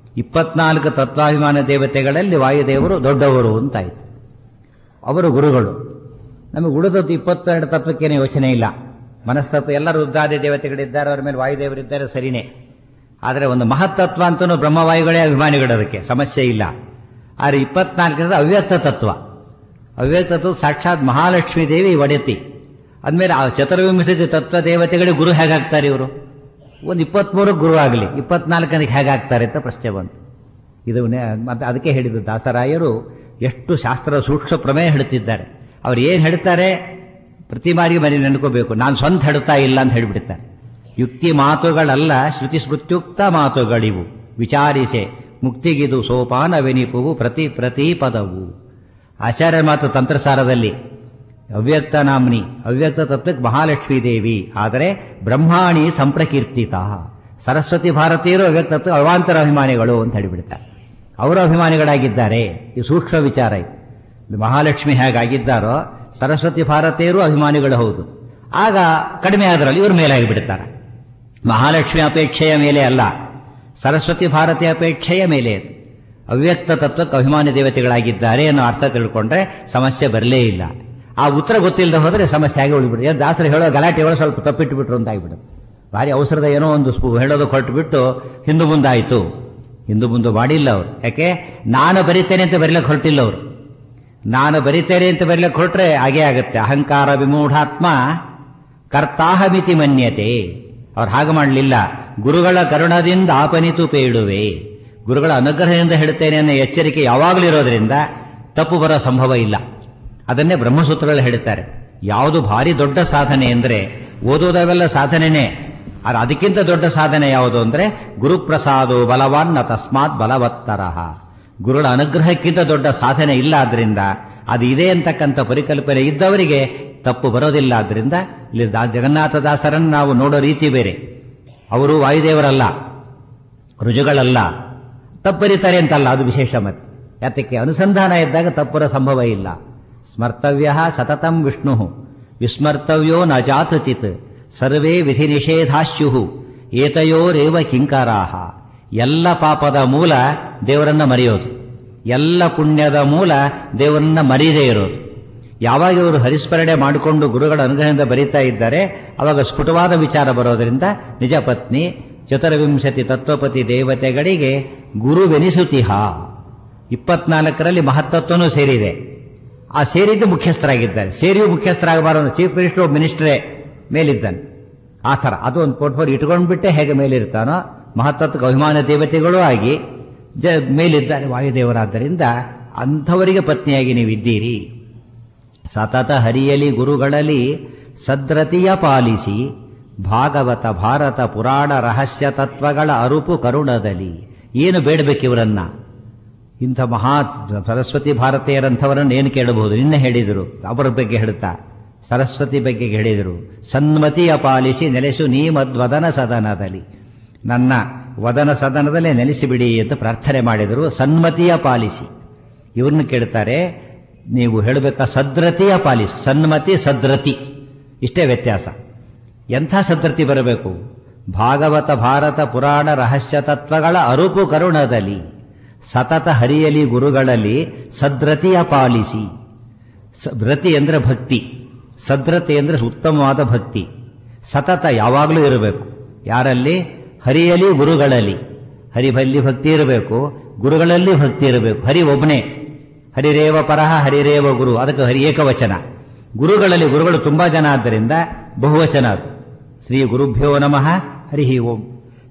24 ತತ್ವಾಭಿಮಾನ ದೇವತೆಗಳಲ್ಲಿ ವಾಯುದೇವರು ದೊಡ್ಡವರು ಅಂತಾಯಿತು, ಅವರು ಗುರುಗಳು. ನಮಗೆ ಉಳಿದದ್ದು 22 ತತ್ವಕ್ಕೇನೆ ಯೋಚನೆ ಇಲ್ಲ. ಮನಸ್ತತ್ವ ಎಲ್ಲ ರುದ್ರಾದಿ ದೇವತೆಗಳಿದ್ದಾರೆ, ಅವರ ಮೇಲೆ ವಾಯುದೇವರಿದ್ದಾರೆ, ಸರಿನೇ. ಆದರೆ ಒಂದು ಮಹತ್ತತ್ವ ಅಂತನೂ ಬ್ರಹ್ಮವಾಯುಗಳೇ ಅಭಿಮಾನಿಗಳು, ಅದಕ್ಕೆ ಸಮಸ್ಯೆ ಇಲ್ಲ. ಆದರೆ 24 ಅವ್ಯಕ್ತ ತತ್ವ, ಅವ್ಯಕ್ತ ತತ್ವ ಸಾಕ್ಷಾತ್ ಮಹಾಲಕ್ಷ್ಮೀ ದೇವಿ ಒಡೆತಿ ಅಂದಮೇಲೆ ಆ ಚತುರ್ವಿಂಶತಿ ತತ್ವ ದೇವತೆಗಳಿಗೆ ಗುರು ಹೇಗಾಗ್ತಾರೆ ಇವರು? ಒಂದು 23 ಗುರು ಆಗಲಿ, 24 ಹೇಗಾಗ್ತಾರೆ ಅಂತ ಪ್ರಶ್ನೆ ಬಂತು. ಇದು ಮತ್ತೆ ಅದಕ್ಕೆ ಹೇಳಿದ್ದು ದಾಸರಾಯರು ಎಷ್ಟು ಶಾಸ್ತ್ರದ ಸೂಕ್ಷ್ಮ ಪ್ರಮೇಯ ಹೇಳ್ತಿದ್ದಾರೆ. ಅವ್ರು ಏನು ಹೇಳ್ತಾರೆ ಪ್ರತಿ ಬಾರಿಗೆ ಮನೆ ನೆನ್ಕೋಬೇಕು, ನಾನು ಸ್ವಂತ ಹೇಳ್ತಾ ಇಲ್ಲ ಅಂತ ಹೇಳಿಬಿಡ್ತಾರೆ. ಯುಕ್ತಿ ಮಾತುಗಳಲ್ಲ, ಶ್ರುತಿ ಸ್ಮೃತ್ಯುಕ್ತ ಮಾತುಗಳಿವು, ವಿಚಾರಿಸೆ ಮುಕ್ತಿಗಿದು ಸೋಪಾನವೆನಿಪುವು ಪ್ರತಿ ಪದವು. ಆಚಾರ್ಯ ಮಾತು ತಂತ್ರಸಾರದಲ್ಲಿ ಅವ್ಯಕ್ತ ನಾಮ್ನಿ, ಅವ್ಯಕ್ತ ತತ್ವಕ್ಕೆ ಮಹಾಲಕ್ಷ್ಮೀ ದೇವಿ, ಆದರೆ ಬ್ರಹ್ಮಾಣಿ ಸಂಪ್ರಕೀರ್ತಿತ. ಸರಸ್ವತಿ ಭಾರತೀಯರು ಅವ್ಯಕ್ತ ತತ್ವ ಅವಾಂತರ ಅಭಿಮಾನಿಗಳು ಅಂತ ಹೇಳಿಬಿಡ್ತಾರೆ. ಅವರು ಅಭಿಮಾನಿಗಳಾಗಿದ್ದಾರೆ. ಈ ಸೂಕ್ಷ್ಮ ವಿಚಾರ ಇದು. ಮಹಾಲಕ್ಷ್ಮಿ ಹೇಗಾಗಿದ್ದಾರೋ ಸರಸ್ವತಿ ಭಾರತೀಯರು ಅಭಿಮಾನಿಗಳು ಹೌದು. ಆಗ ಕಡಿಮೆ ಆದ್ರಲ್ಲಿ ಇವ್ರ ಮೇಲಾಗಿಬಿಡ್ತಾರೆ. ಮಹಾಲಕ್ಷ್ಮಿ ಅಪೇಕ್ಷೆಯ ಮೇಲೆ ಅಲ್ಲ, ಸರಸ್ವತಿ ಭಾರತೀಯ ಅಪೇಕ್ಷೆಯ ಮೇಲೆ ಅವ್ಯಕ್ತ ತತ್ವಕ್ಕೆ ಅಭಿಮಾನಿ ದೇವತೆಗಳಾಗಿದ್ದಾರೆ ಅನ್ನೋ ಅರ್ಥ ತಿಳ್ಕೊಂಡ್ರೆ ಸಮಸ್ಯೆ ಬರಲೇ ಇಲ್ಲ. ಆ ಉತ್ತರ ಗೊತ್ತಿಲ್ಲದೆ ಹೋದ್ರೆ ಸಮಸ್ಯೆ ಆಗಿ ಉಳಿಬಿಡುತ್ತೆ. ದಾಸರು ಹೇಳೋ ಗಲಾಟೆ ಹೇಳೋ ಸ್ವಲ್ಪ ತಪ್ಪಿಟ್ಟು ಬಿಟ್ರು ಅಂತ ಆಗಿಬಿಡುತ್ತೆ. ಭಾರಿ ಅವಸರದ ಏನೋ ಒಂದು ಹೇಳೋದು ಹೊರಟು ಬಿಟ್ಟು ಹಿಂದು ಮುಂದಾಯಿತು. ಹಿಂದು ಮುಂದೆ ಮಾಡಿಲ್ಲ ಅವರು. ಯಾಕೆ? ನಾನು ಬರಿತೇನೆ ಅಂತ ಬರೀಲಕ್ಕೆ ಹೊರಟಿಲ್ಲ ಅವರು. ನಾನು ಬರಿತೇನೆ ಅಂತ ಬರೀಲಕ್ಕೆ ಹೊರಟ್ರೆ ಹಾಗೇ ಆಗುತ್ತೆ. ಅಹಂಕಾರ ವಿಮೂಢಾತ್ಮ ಕರ್ತಾಹಮಿತಿ ಮನ್ಯತೆ. ಅವ್ರು ಹಾಗೆ ಮಾಡಲಿಲ್ಲ. ಗುರುಗಳ ಕರುಣದಿಂದ ಆಪನಿತು ಪೇಳುವೆ, ಗುರುಗಳ ಅನುಗ್ರಹದಿಂದ ಹೇಳ್ತೇನೆ ಅನ್ನೋ ಎಚ್ಚರಿಕೆ ಯಾವಾಗಲೂ ಇರೋದ್ರಿಂದ ತಪ್ಪು ಬರೋ ಸಂಭವ ಇಲ್ಲ. ಅದನ್ನೇ ಬ್ರಹ್ಮಸೂತ್ರಗಳು ಹೇಳ್ತಾರೆ. ಯಾವುದು ಭಾರಿ ದೊಡ್ಡ ಸಾಧನೆ ಅಂದ್ರೆ ಓದೋದವೆಲ್ಲ ಸಾಧನೆನೇ. ಆದರೆ ಅದಕ್ಕಿಂತ ದೊಡ್ಡ ಸಾಧನೆ ಯಾವುದು ಅಂದ್ರೆ ಗುರುಪ್ರಸಾದೋ ಬಲವಾನ್ನ ತಸ್ಮಾತ್ ಬಲವತ್ತರಃ. ಗುರುಗಳ ಅನುಗ್ರಹಕ್ಕಿಂತ ದೊಡ್ಡ ಸಾಧನೆ ಇಲ್ಲ. ಆದ್ರಿಂದ ಅದು ಇದೆ ಅಂತಕ್ಕಂಥ ಪರಿಕಲ್ಪನೆ ಇದ್ದವರಿಗೆ ತಪ್ಪು ಬರೋದಿಲ್ಲ. ಆದ್ರಿಂದ ಇಲ್ಲಿ ಜಗನ್ನಾಥದಾಸರನ್ನು ನಾವು ನೋಡೋ ರೀತಿ ಬೇರೆ. ಅವರು ವಾಯುದೇವರಲ್ಲ, ರುಜುಗಳಲ್ಲ, ತಪ್ಪರಿತಾರೆ ಅಂತಲ್ಲ, ಅದು ವಿಶೇಷ. ಮತ್ತೆ ಯಾತಕ್ಕೆ? ಅನುಸಂಧಾನ ಇದ್ದಾಗ ತಪ್ಪರ ಸಂಭವ ಇಲ್ಲ. ಸ್ಮರ್ತವ್ಯ ಸತತಂ ವಿಷ್ಣು ವಿಸ್ಮರ್ತವ್ಯೋ ನ ಜಾತಚಿತ್ ಸರ್ವೇ ವಿಧಿ ನಿಷೇಧಾಶ್ಯು ಏತಯೋರೇವ ಕಿಂಕರಾಹ. ಎಲ್ಲ ಪಾಪದ ಮೂಲ ದೇವರನ್ನ ಮರೆಯೋದು, ಎಲ್ಲ ಪುಣ್ಯದ ಮೂಲ ದೇವರನ್ನ ಮರೀದೇ ಇರೋದು. ಯಾವಾಗ ಇವರು ಹರಿಸ್ಮರಣೆ ಮಾಡಿಕೊಂಡು ಗುರುಗಳ ಅನುಗ್ರಹದಿಂದ ಬರೀತಾ ಇದ್ದಾರೆ, ಅವಾಗ ಸ್ಫುಟವಾದ ವಿಚಾರ ಬರೋದರಿಂದ ನಿಜ ಪತ್ನಿ ಚತುರ್ವಿಂಶತಿ ತತ್ವಪತಿ ದೇವತೆಗಳಿಗೆ ಗುರುವೆನಿಸುತಿಹ. 24ರಲ್ಲಿ ಮಹತ್ತತ್ವನೂ ಸೇರಿದೆ. ಆ ಸೇರಿದ್ದು ಮುಖ್ಯಸ್ಥರಾಗಿದ್ದಾರೆ. ಸೇರಿಯೂ ಮುಖ್ಯಸ್ಥರಾಗಬಾರದು. ಚೀಫ್ ಮಿನಿಸ್ಟರ್ ಒಬ್ಬ ಮಿನಿಸ್ಟ್ರೇ ಮೇಲಿದ್ದಾನೆ. ಆ ಥರ ಅದು ಒಂದು ಪೋರ್ಟ್ಫೋಲಿಯೋ ಇಟ್ಕೊಂಡ್ಬಿಟ್ಟೆ ಹೇಗೆ ಮೇಲಿರ್ತಾನೋ, ಮಹತ್ತತ್ವಕ್ಕೆ ಅಭಿಮಾನ ದೇವತೆಗಳೂ ಆಗಿ ಮೇಲಿದ್ದಾರೆ ವಾಯುದೇವರಾದ್ದರಿಂದ ಅಂಥವರಿಗೆ ಪತ್ನಿಯಾಗಿ ನೀವಿದ್ದೀರಿ. ಸತತ ಹರಿಯಲಿ ಗುರುಗಳಲ್ಲಿ ಸದ್ರತಿಯ ಪಾಲಿಸಿ ಭಾಗವತ ಭಾರತ ಪುರಾಣ ರಹಸ್ಯ ತತ್ವಗಳ ಅರುಪು ಕರುಣದಲ್ಲಿ. ಏನು ಬೇಡಬೇಕಿವರನ್ನ? ಇಂಥ ಮಹಾ ಸರಸ್ವತಿ ಭಾರತೀಯರಂಥವರನ್ನು ಏನು ಕೇಳಬಹುದು? ನಿನ್ನೆ ಹೇಳಿದರು, ಅವರ ಬಗ್ಗೆ ಹೇಳ್ತಾ ಸರಸ್ವತಿ ಬಗ್ಗೆ ಹೇಳಿದರು. ಸನ್ಮತಿಯ ಪಾಲಿಸಿ ನೆಲೆಸು ನೀ ಮದ್ವದನ ಸದನದಲ್ಲಿ, ನನ್ನ ವದನ ಸದನದಲ್ಲೇ ನೆಲೆಸಿಬಿಡಿ ಅಂತ ಪ್ರಾರ್ಥನೆ ಮಾಡಿದರು. ಸನ್ಮತಿಯ ಪಾಲಿಸಿ ಇವ್ರನ್ನ ಕೇಳ್ತಾರೆ. ನೀವು ಹೇಳಬೇಕಾ ಸದ್ರತಿಯ ಪಾಲಿಸು. ಸನ್ಮತಿ ಸದ್ರತಿ ಇಷ್ಟೇ ವ್ಯತ್ಯಾಸ. ಎಂಥ ಸದ್ರತಿ ಬರಬೇಕು? ಭಾಗವತ ಭಾರತ ಪುರಾಣ ರಹಸ್ಯ ತತ್ವಗಳ ಅರುಪು ಕರುಣದಲ್ಲಿ ಸತತ ಹರಿಯಲಿ ಗುರುಗಳಲ್ಲಿ ಸದ್ರತಿಯ ಪಾಲಿಸಿ. ರತಿ ಅಂದ್ರೆ ಭಕ್ತಿ, ಸದ್ರತೆ ಅಂದ್ರೆ ಉತ್ತಮವಾದ ಭಕ್ತಿ. ಸತತ ಯಾವಾಗಲೂ ಇರಬೇಕು. ಯಾರಲ್ಲಿ? ಹರಿಯಲಿ ಗುರುಗಳಲ್ಲಿ. ಹರಿಬಲ್ಲಿ ಭಕ್ತಿ ಇರಬೇಕು, ಗುರುಗಳಲ್ಲಿ ಭಕ್ತಿ ಇರಬೇಕು. ಹರಿ ಒಬ್ಬನೇ, ಹರಿರೇವ ಪರಹ ಹರಿರೇವ ಗುರು, ಅದಕ್ಕೆ ಹರಿ ಏಕವಚನ. ಗುರುಗಳಲ್ಲಿ ಗುರುಗಳು ತುಂಬಾ ಜನ ಆದ್ದರಿಂದ ಬಹುವಚನ. ಅದು ಶ್ರೀ ಗುರುಭ್ಯೋ ನಮಃ ಹರಿ ಓಂ.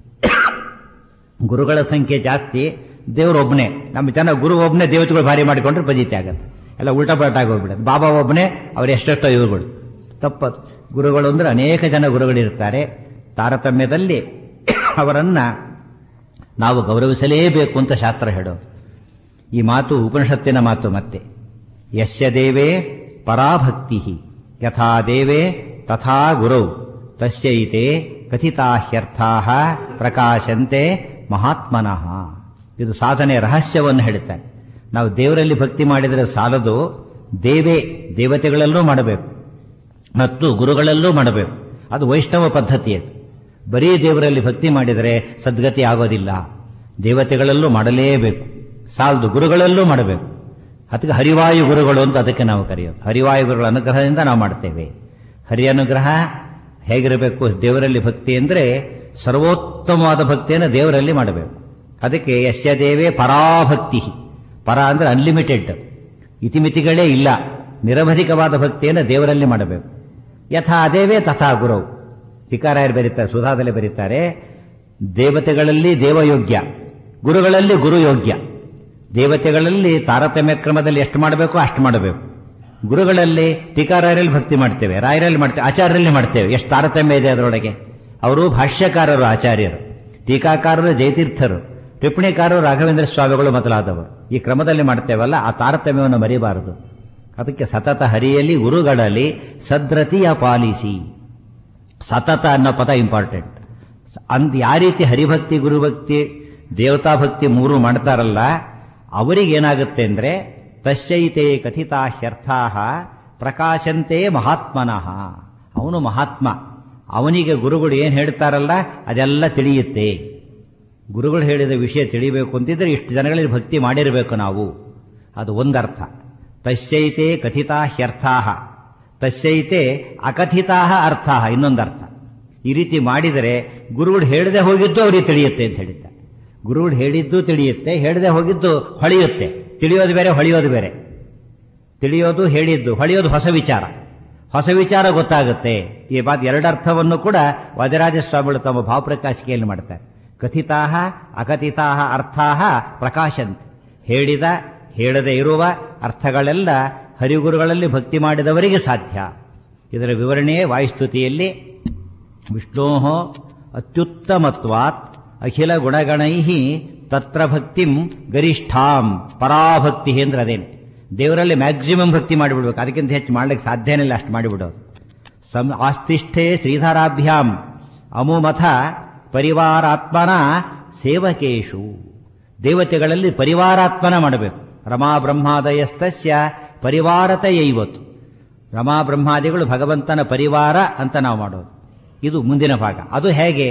ಗುರುಗಳ ಸಂಖ್ಯೆ ಜಾಸ್ತಿ, ದೇವರೊಬ್ಬನೇ. ನಮ್ಮ ಜನ ಗುರು ಒಬ್ಬನೇ, ದೇವತೆಗಳು ಭಾರಿ ಮಾಡಿಕೊಂಡ್ರೆ ಪಜಿತಿ ಆಗತ್ತೆ. ಎಲ್ಲ ಉಲ್ಟಾ ಪಲ್ಟಾಗಿ ಹೋಗ್ಬಿಡುತ್ತೆ. ಬಾಬಾ ಒಬ್ಬನೇ, ಅವ್ರು ಎಷ್ಟೆಷ್ಟೋ ಇವುಗಳು. ತಪ್ಪದು. ಗುರುಗಳು ಅಂದ್ರೆ ಅನೇಕ ಜನ ಗುರುಗಳಿರ್ತಾರೆ. ತಾರತಮ್ಯದಲ್ಲಿ ಅವರನ್ನ ನಾವು ಗೌರವಿಸಲೇಬೇಕು ಅಂತ ಶಾಸ್ತ್ರ ಹೇಳೋದು. ಈ ಮಾತು ಉಪನಿಷತ್ತಿನ ಮಾತು. ಮತ್ತೆ ಯಸ್ಯ ದೇವೇ ಪರಾಭಕ್ತಿ ಯಥಾ ದೇವೇ ತಥಾ ಗುರೌ ತಸ್ಯೈತೆ ಕಥಿತಾಹ್ಯರ್ಥಾ ಪ್ರಕಾಶಂತೆ ಮಹಾತ್ಮನಃ. ಇದು ಸಾಧನೆಯ ರಹಸ್ಯವನ್ನು ಹೇಳುತ್ತಾರೆ. ನಾವು ದೇವರಲ್ಲಿ ಭಕ್ತಿ ಮಾಡಿದರೆ ಸಾಲದು, ದೇವತೆಗಳಲ್ಲೂ ಮಾಡಬೇಕು ಮತ್ತು ಗುರುಗಳಲ್ಲೂ ಮಾಡಬೇಕು. ಅದು ವೈಷ್ಣವ ಪದ್ಧತಿ. ಅದು ಬರೀ ದೇವರಲ್ಲಿ ಭಕ್ತಿ ಮಾಡಿದರೆ ಸದ್ಗತಿ ಆಗೋದಿಲ್ಲ. ದೇವತೆಗಳಲ್ಲೂ ಮಾಡಲೇಬೇಕು, ಸಾಲದು, ಗುರುಗಳಲ್ಲೂ ಮಾಡಬೇಕು. ಅದಕ್ಕೆ ಹರಿವಾಯು ಗುರುಗಳು ಅಂತ ಅದಕ್ಕೆ ನಾವು ಕರೆಯೋದು. ಹರಿವಾಯು ಗುರುಗಳ ಅನುಗ್ರಹದಿಂದ ನಾವು ಮಾಡ್ತೇವೆ. ಹರಿ ಅನುಗ್ರಹ ಹೇಗಿರಬೇಕು? ದೇವರಲ್ಲಿ ಭಕ್ತಿ ಅಂದರೆ ಸರ್ವೋತ್ತಮವಾದ ಭಕ್ತಿಯನ್ನು ದೇವರಲ್ಲಿ ಮಾಡಬೇಕು. ಅದಕ್ಕೆ ಯಸ್ಯ ದೇವೇ ಪರಾಭಕ್ತಿ. ಪರ ಅಂದ್ರೆ ಅನ್ಲಿಮಿಟೆಡ್, ಇತಿಮಿತಿಗಳೇ ಇಲ್ಲ. ನಿರವಧಿಕವಾದ ಭಕ್ತಿಯನ್ನು ದೇವರಲ್ಲಿ ಮಾಡಬೇಕು. ಯಥಾ ದೇವೇ ತಥಾ ಗುರೌ. ಟಿಕಾರಾಯರು ಬರೀತಾರೆ, ಸುಧಾದಲ್ಲಿ ಬರೀತಾರೆ, ದೇವತೆಗಳಲ್ಲಿ ದೇವಯೋಗ್ಯ, ಗುರುಗಳಲ್ಲಿ ಗುರುಯೋಗ್ಯ. ದೇವತೆಗಳಲ್ಲಿ ತಾರತಮ್ಯ ಕ್ರಮದಲ್ಲಿ ಎಷ್ಟು ಮಾಡಬೇಕು ಅಷ್ಟು ಮಾಡಬೇಕು. ಗುರುಗಳಲ್ಲಿ ಟೀಕಾರಾಯರಲ್ಲಿ ಭಕ್ತಿ ಮಾಡ್ತೇವೆ, ರಾಯರಲ್ಲಿ ಮಾಡ್ತೇವೆ, ಆಚಾರ್ಯರಲ್ಲಿ ಮಾಡ್ತೇವೆ. ಎಷ್ಟು ತಾರತಮ್ಯ ಇದೆ ಅದರೊಳಗೆ. ಅವರು ಭಾಷ್ಯಕಾರರು, ಆಚಾರ್ಯರು, ಟೀಕಾಕಾರರು ಜಯತೀರ್ಥರು, ಟಿಪ್ಪಣಿಕಾರರು ರಾಘವೇಂದ್ರ ಸ್ವಾಮಿಗಳು ಮೊದಲಾದವರು. ಈ ಕ್ರಮದಲ್ಲಿ ಮಾಡ್ತೇವಲ್ಲ, ಆ ತಾರತಮ್ಯವನ್ನು ಮರಿಬಾರದು. ಅದಕ್ಕೆ ಸತತ ಹರಿಯಲಿ ಗುರುಗಳಲ್ಲಿ ಸದ್ರತಿಯ ಪಾಲಿಸಿ. ಸತತ ಅನ್ನೋ ಪದ ಇಂಪಾರ್ಟೆಂಟ್. ಯಾವ ರೀತಿ ಹರಿಭಕ್ತಿ, ಗುರುಭಕ್ತಿ, ದೇವತಾಭಕ್ತಿ ಮೂರು ಮಾಡ್ತಾರಲ್ಲ, ಅವರಿಗೇನಾಗುತ್ತೆ ಅಂದ್ರೆ ತಸ್ಯೈತೆ ಕಥಿತಾಹ್ಯರ್ಥಾ ಪ್ರಕಾಶಂತೆ ಮಹಾತ್ಮನಃ. ಅವನು ಮಹಾತ್ಮ, ಅವನಿಗೆ ಗುರುಗಳು ಏನು ಹೇಳ್ತಾರಲ್ಲ ಅದೆಲ್ಲ ತಿಳಿಯುತ್ತೆ. ಗುರುಗಳು ಹೇಳಿದ ವಿಷಯ ತಿಳಿಬೇಕು ಅಂತಿದ್ರೆ ಇಷ್ಟು ಜನಗಳಲ್ಲಿ ಭಕ್ತಿ ಮಾಡಿರಬೇಕು ನಾವು. ಅದು ಒಂದರ್ಥ. ತಸ್ಯೈತೆ ಕಥಿತಾಹ್ಯರ್ಥಾ, ತಸ್ಯೈತೆ ಅಕಥಿತಾ ಅರ್ಥ, ಇನ್ನೊಂದು ಅರ್ಥ. ಈ ರೀತಿ ಮಾಡಿದರೆ ಗುರುಗಳು ಹೇಳದೆ ಹೋಗಿದ್ದು ಅವರಿಗೆ ತಿಳಿಯುತ್ತೆ ಅಂತ ಹೇಳಿದ್ದ. ಗುರುಗಳು ಹೇಳಿದ್ದು ತಿಳಿಯುತ್ತೆ, ಹೇಳದೆ ಹೋಗಿದ್ದು ಹೊಳೆಯುತ್ತೆ. ತಿಳಿಯೋದು ಬೇರೆ, ಹೊಳೆಯೋದು ಬೇರೆ. ತಿಳಿಯೋದು, ಹೇಳಿದ್ದು, ಹೊಳೆಯೋದು ಹೊಸ ವಿಚಾರ. ಹೊಸ ವಿಚಾರ ಗೊತ್ತಾಗುತ್ತೆ. ಈ ಮಾತು ಎರಡರ್ಥವನ್ನು ಕೂಡ ವಾದಿರಾಜ ಸ್ವಾಮಿಗಳು ತಮ್ಮ ಭಾವಪ್ರಕಾಶಿಕೆಯಲ್ಲಿ ಮಾಡ್ತಾರೆ. ಕಥಿತಾ ಅಕಥಿತಾ ಅರ್ಥಾ ಪ್ರಕಾಶಂತೆ. ಹೇಳಿದ ಹೇಳದೆ ಇರುವ ಅರ್ಥಗಳೆಲ್ಲ ಹರಿಗುರುಗಳಲ್ಲಿ ಭಕ್ತಿ ಮಾಡಿದವರಿಗೆ ಸಾಧ್ಯ. ಇದರ ವಿವರಣೆಯೇ ವಾಯುಸ್ತುತಿಯಲ್ಲಿ ವಿಷ್ಣೋ ಅತ್ಯುತ್ತಮತ್ವಾತ್ ಅಖಿಲ ಗುಣಗಣೈ ತತ್ರ ಭಕ್ತಿಂ ಗರಿಷ್ಠಾಂ ಪರಾಭಕ್ತಿ ಅಂದ್ರೆ ಅದೇನೆ. ದೇವರಲ್ಲಿ ಮ್ಯಾಕ್ಸಿಮಮ್ ಭಕ್ತಿ ಮಾಡಿಬಿಡ್ಬೇಕು, ಅದಕ್ಕಿಂತ ಹೆಚ್ಚು ಮಾಡ್ಲಿಕ್ಕೆ ಸಾಧ್ಯನೇ ಇಲ್ಲ, ಅಷ್ಟು ಮಾಡಿಬಿಡೋದು. ಆಸ್ತಿಷ್ಠೆ ಶ್ರೀಧರಾಭ್ಯಾಂ ಅಮುಮಥ ಪರಿವಾರಾತ್ಮನ ಸೇವಕೇಶು. ದೇವತೆಗಳಲ್ಲಿ ಪರಿವಾರಾತ್ಮನ ಮಾಡಬೇಕು. ರಮಾ ಬ್ರಹ್ಮಾದಯಸ್ತಸ್ಯ ಪರಿವಾರತೆಯೈವತ್ತು. ರಮಾ ಬ್ರಹ್ಮಾದಿಗಳು ಭಗವಂತನ ಪರಿವಾರ ಅಂತ ನಾವು ಮಾಡೋದು. ಇದು ಮುಂದಿನ ಭಾಗ. ಅದು ಹೇಗೆ?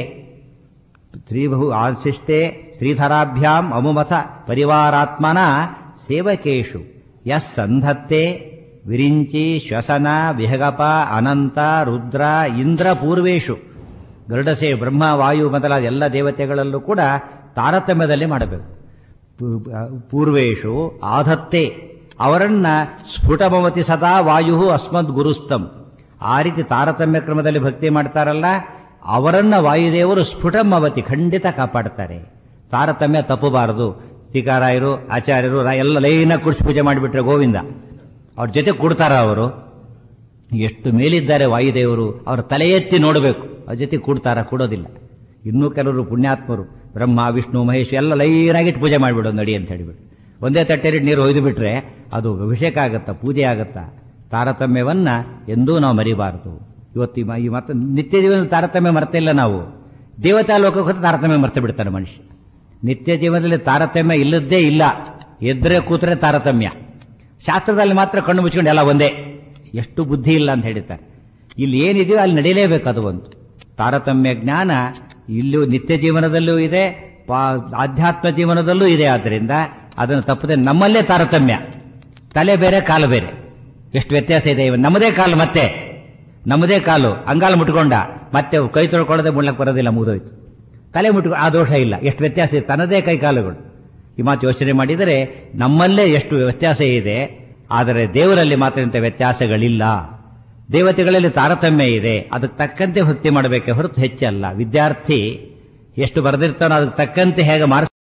ಆಶಿಷ್ಟೇ ಶ್ರೀಧರಾಭ್ಯಾಂ ಅಮುಮಥ ಪರಿವಾರಾತ್ಮನ ಸೇವಕೇಶು ಯಸ್ ಸಂಧತ್ತೆ ವಿರಿಂಚಿ ಶ್ವಸನ ವಿಹಗಪ ಅನಂತ ರುದ್ರ ಇಂದ್ರ ಪೂರ್ವೇಶು. ಗರುಡಸೇ ಬ್ರಹ್ಮ ವಾಯು ಮೊದಲಾದ ಎಲ್ಲ ದೇವತೆಗಳಲ್ಲೂ ಕೂಡ ತಾರತಮ್ಯದಲ್ಲಿ ಮಾಡಬೇಕು. ಪೂರ್ವೇಶು ಆಧತ್ತೆ, ಅವರನ್ನ ಸ್ಫುಟಭವತಿ ಸದಾ ವಾಯು ಅಸ್ಮದ್ ಗುರುಸ್ತಂ. ಆ ರೀತಿ ತಾರತಮ್ಯ ಕ್ರಮದಲ್ಲಿ ಭಕ್ತಿ ಮಾಡ್ತಾರಲ್ಲ, ಅವರನ್ನ ವಾಯುದೇವರು ಸ್ಫುಟಮವತಿ ಖಂಡಿತ ಕಾಪಾಡ್ತಾರೆ. ತಾರತಮ್ಯ ತಪ್ಪಬಾರದು. ಟೀಕಾರಾಯರು, ಆಚಾರ್ಯರು ಎಲ್ಲ ಲೈನಾಗಿ ಕೂಡಿಸಿ ಪೂಜೆ ಮಾಡಿಬಿಟ್ರೆ ಗೋವಿಂದ, ಅವ್ರ ಜೊತೆ ಕೂಡ್ತಾರ. ಅವರು ಎಷ್ಟು ಮೇಲಿದ್ದಾರೆ ವಾಯುದೇವರು, ಅವ್ರ ತಲೆ ಎತ್ತಿ ನೋಡಬೇಕು. ಅವ್ರ ಜೊತೆ ಕೂಡ್ತಾರ? ಕೂಡೋದಿಲ್ಲ. ಇನ್ನೂ ಕೆಲವರು ಪುಣ್ಯಾತ್ಮರು ಬ್ರಹ್ಮ ವಿಷ್ಣು ಮಹೇಶ್ ಎಲ್ಲ ಲೈನಾಗಿಟ್ಟು ಪೂಜೆ ಮಾಡಿಬಿಡೋದು ನಡಿ ಅಂತ ಹೇಳಿಬಿಟ್ಟು ಒಂದೇ ತಟ್ಟೆಯಲ್ಲಿ ನೀರು ಹೊಯ್ದು ಬಿಟ್ರೆ ಅದು ಅಭಿಷೇಕ ಆಗತ್ತಾ, ಪೂಜೆ ಆಗತ್ತಾ? ತಾರತಮ್ಯವನ್ನ ಎಂದೂ ನಾವು ಮರಿಬಾರದು. ಇವತ್ತು ಈ ಮತ್ತೆ ನಿತ್ಯ ಜೀವನದಲ್ಲಿ ತಾರತಮ್ಯ ಮರ್ತಿಲ್ಲ ನಾವು. ದೇವತಾ ಲೋಕಕ್ಕೆ ಹೊತ್ತು ತಾರತಮ್ಯ ಮರ್ತು ಬಿಡ್ತಾರೆ ಮನುಷ್ಯ. ನಿತ್ಯ ಜೀವನದಲ್ಲಿ ತಾರತಮ್ಯ ಇಲ್ಲದ್ದೇ ಇಲ್ಲ. ಎದ್ರೆ ಕೂತ್ರೆ ತಾರತಮ್ಯ. ಶಾಸ್ತ್ರದಲ್ಲಿ ಮಾತ್ರ ಕಣ್ಣು ಮುಚ್ಕೊಂಡು ಎಲ್ಲ ಒಂದೇ. ಎಷ್ಟು ಬುದ್ಧಿ ಇಲ್ಲ ಅಂತ ಹೇಳಿದ್ದಾರೆ. ಇಲ್ಲಿ ಏನಿದೆಯೋ ಅಲ್ಲಿ ನಡೀಲೇಬೇಕು. ಅದು ಒಂದು ತಾರತಮ್ಯ ಜ್ಞಾನ ಇಲ್ಲೂ ನಿತ್ಯ ಜೀವನದಲ್ಲೂ ಇದೆ, ಆಧ್ಯಾತ್ಮ ಜೀವನದಲ್ಲೂ ಇದೆ. ಆದ್ದರಿಂದ ಅದನ್ನು ತಪ್ಪದೆ ನಮ್ಮಲ್ಲೇ ತಾರತಮ್ಯ. ತಲೆ ಬೇರೆ, ಕಾಲು ಬೇರೆ. ಎಷ್ಟು ವ್ಯತ್ಯಾಸ ಇದೆ. ನಮ್ಮದೇ ಕಾಲು, ಮತ್ತೆ ನಮ್ಮದೇ ಕಾಲು ಅಂಗಾಲು ಮುಟ್ಕೊಂಡ, ಮತ್ತೆ ಕೈ ತೊಳ್ಕೊಳ್ಳದೆ ಮುಳ್ಳಕ್ಕೆ ಬರೋದಿಲ್ಲ, ಮುಗಿದೋಯ್ತು. ತಲೆ ಮುಟ್ಕೊಂಡು ಆ ದೋಷ ಇಲ್ಲ. ಎಷ್ಟು ವ್ಯತ್ಯಾಸ ಇದೆ, ತನ್ನದೇ ಕೈ ಕಾಲುಗಳು. ಈ ಮಾತು ಯೋಚನೆ ಮಾಡಿದರೆ ನಮ್ಮಲ್ಲೇ ಎಷ್ಟು ವ್ಯತ್ಯಾಸ ಇದೆ. ಆದರೆ ದೇವರಲ್ಲಿ ಮಾತ್ರ ಇಂಥ ವ್ಯತ್ಯಾಸಗಳಿಲ್ಲ. ದೇವತೆಗಳಲ್ಲಿ ತಾರತಮ್ಯ ಇದೆ. ಅದಕ್ಕೆ ತಕ್ಕಂತೆ ಭಕ್ತಿ ಮಾಡಬೇಕೆ ಹೊರತು ಹೆಚ್ಚಲ್ಲ. ವಿದ್ಯಾರ್ಥಿ ಎಷ್ಟು ಬರೆದಿರ್ತಾನೋ ಅದಕ್ಕೆ ತಕ್ಕಂತೆ ಹೇಗೆ ಮಾರ್ಕ್ಸ್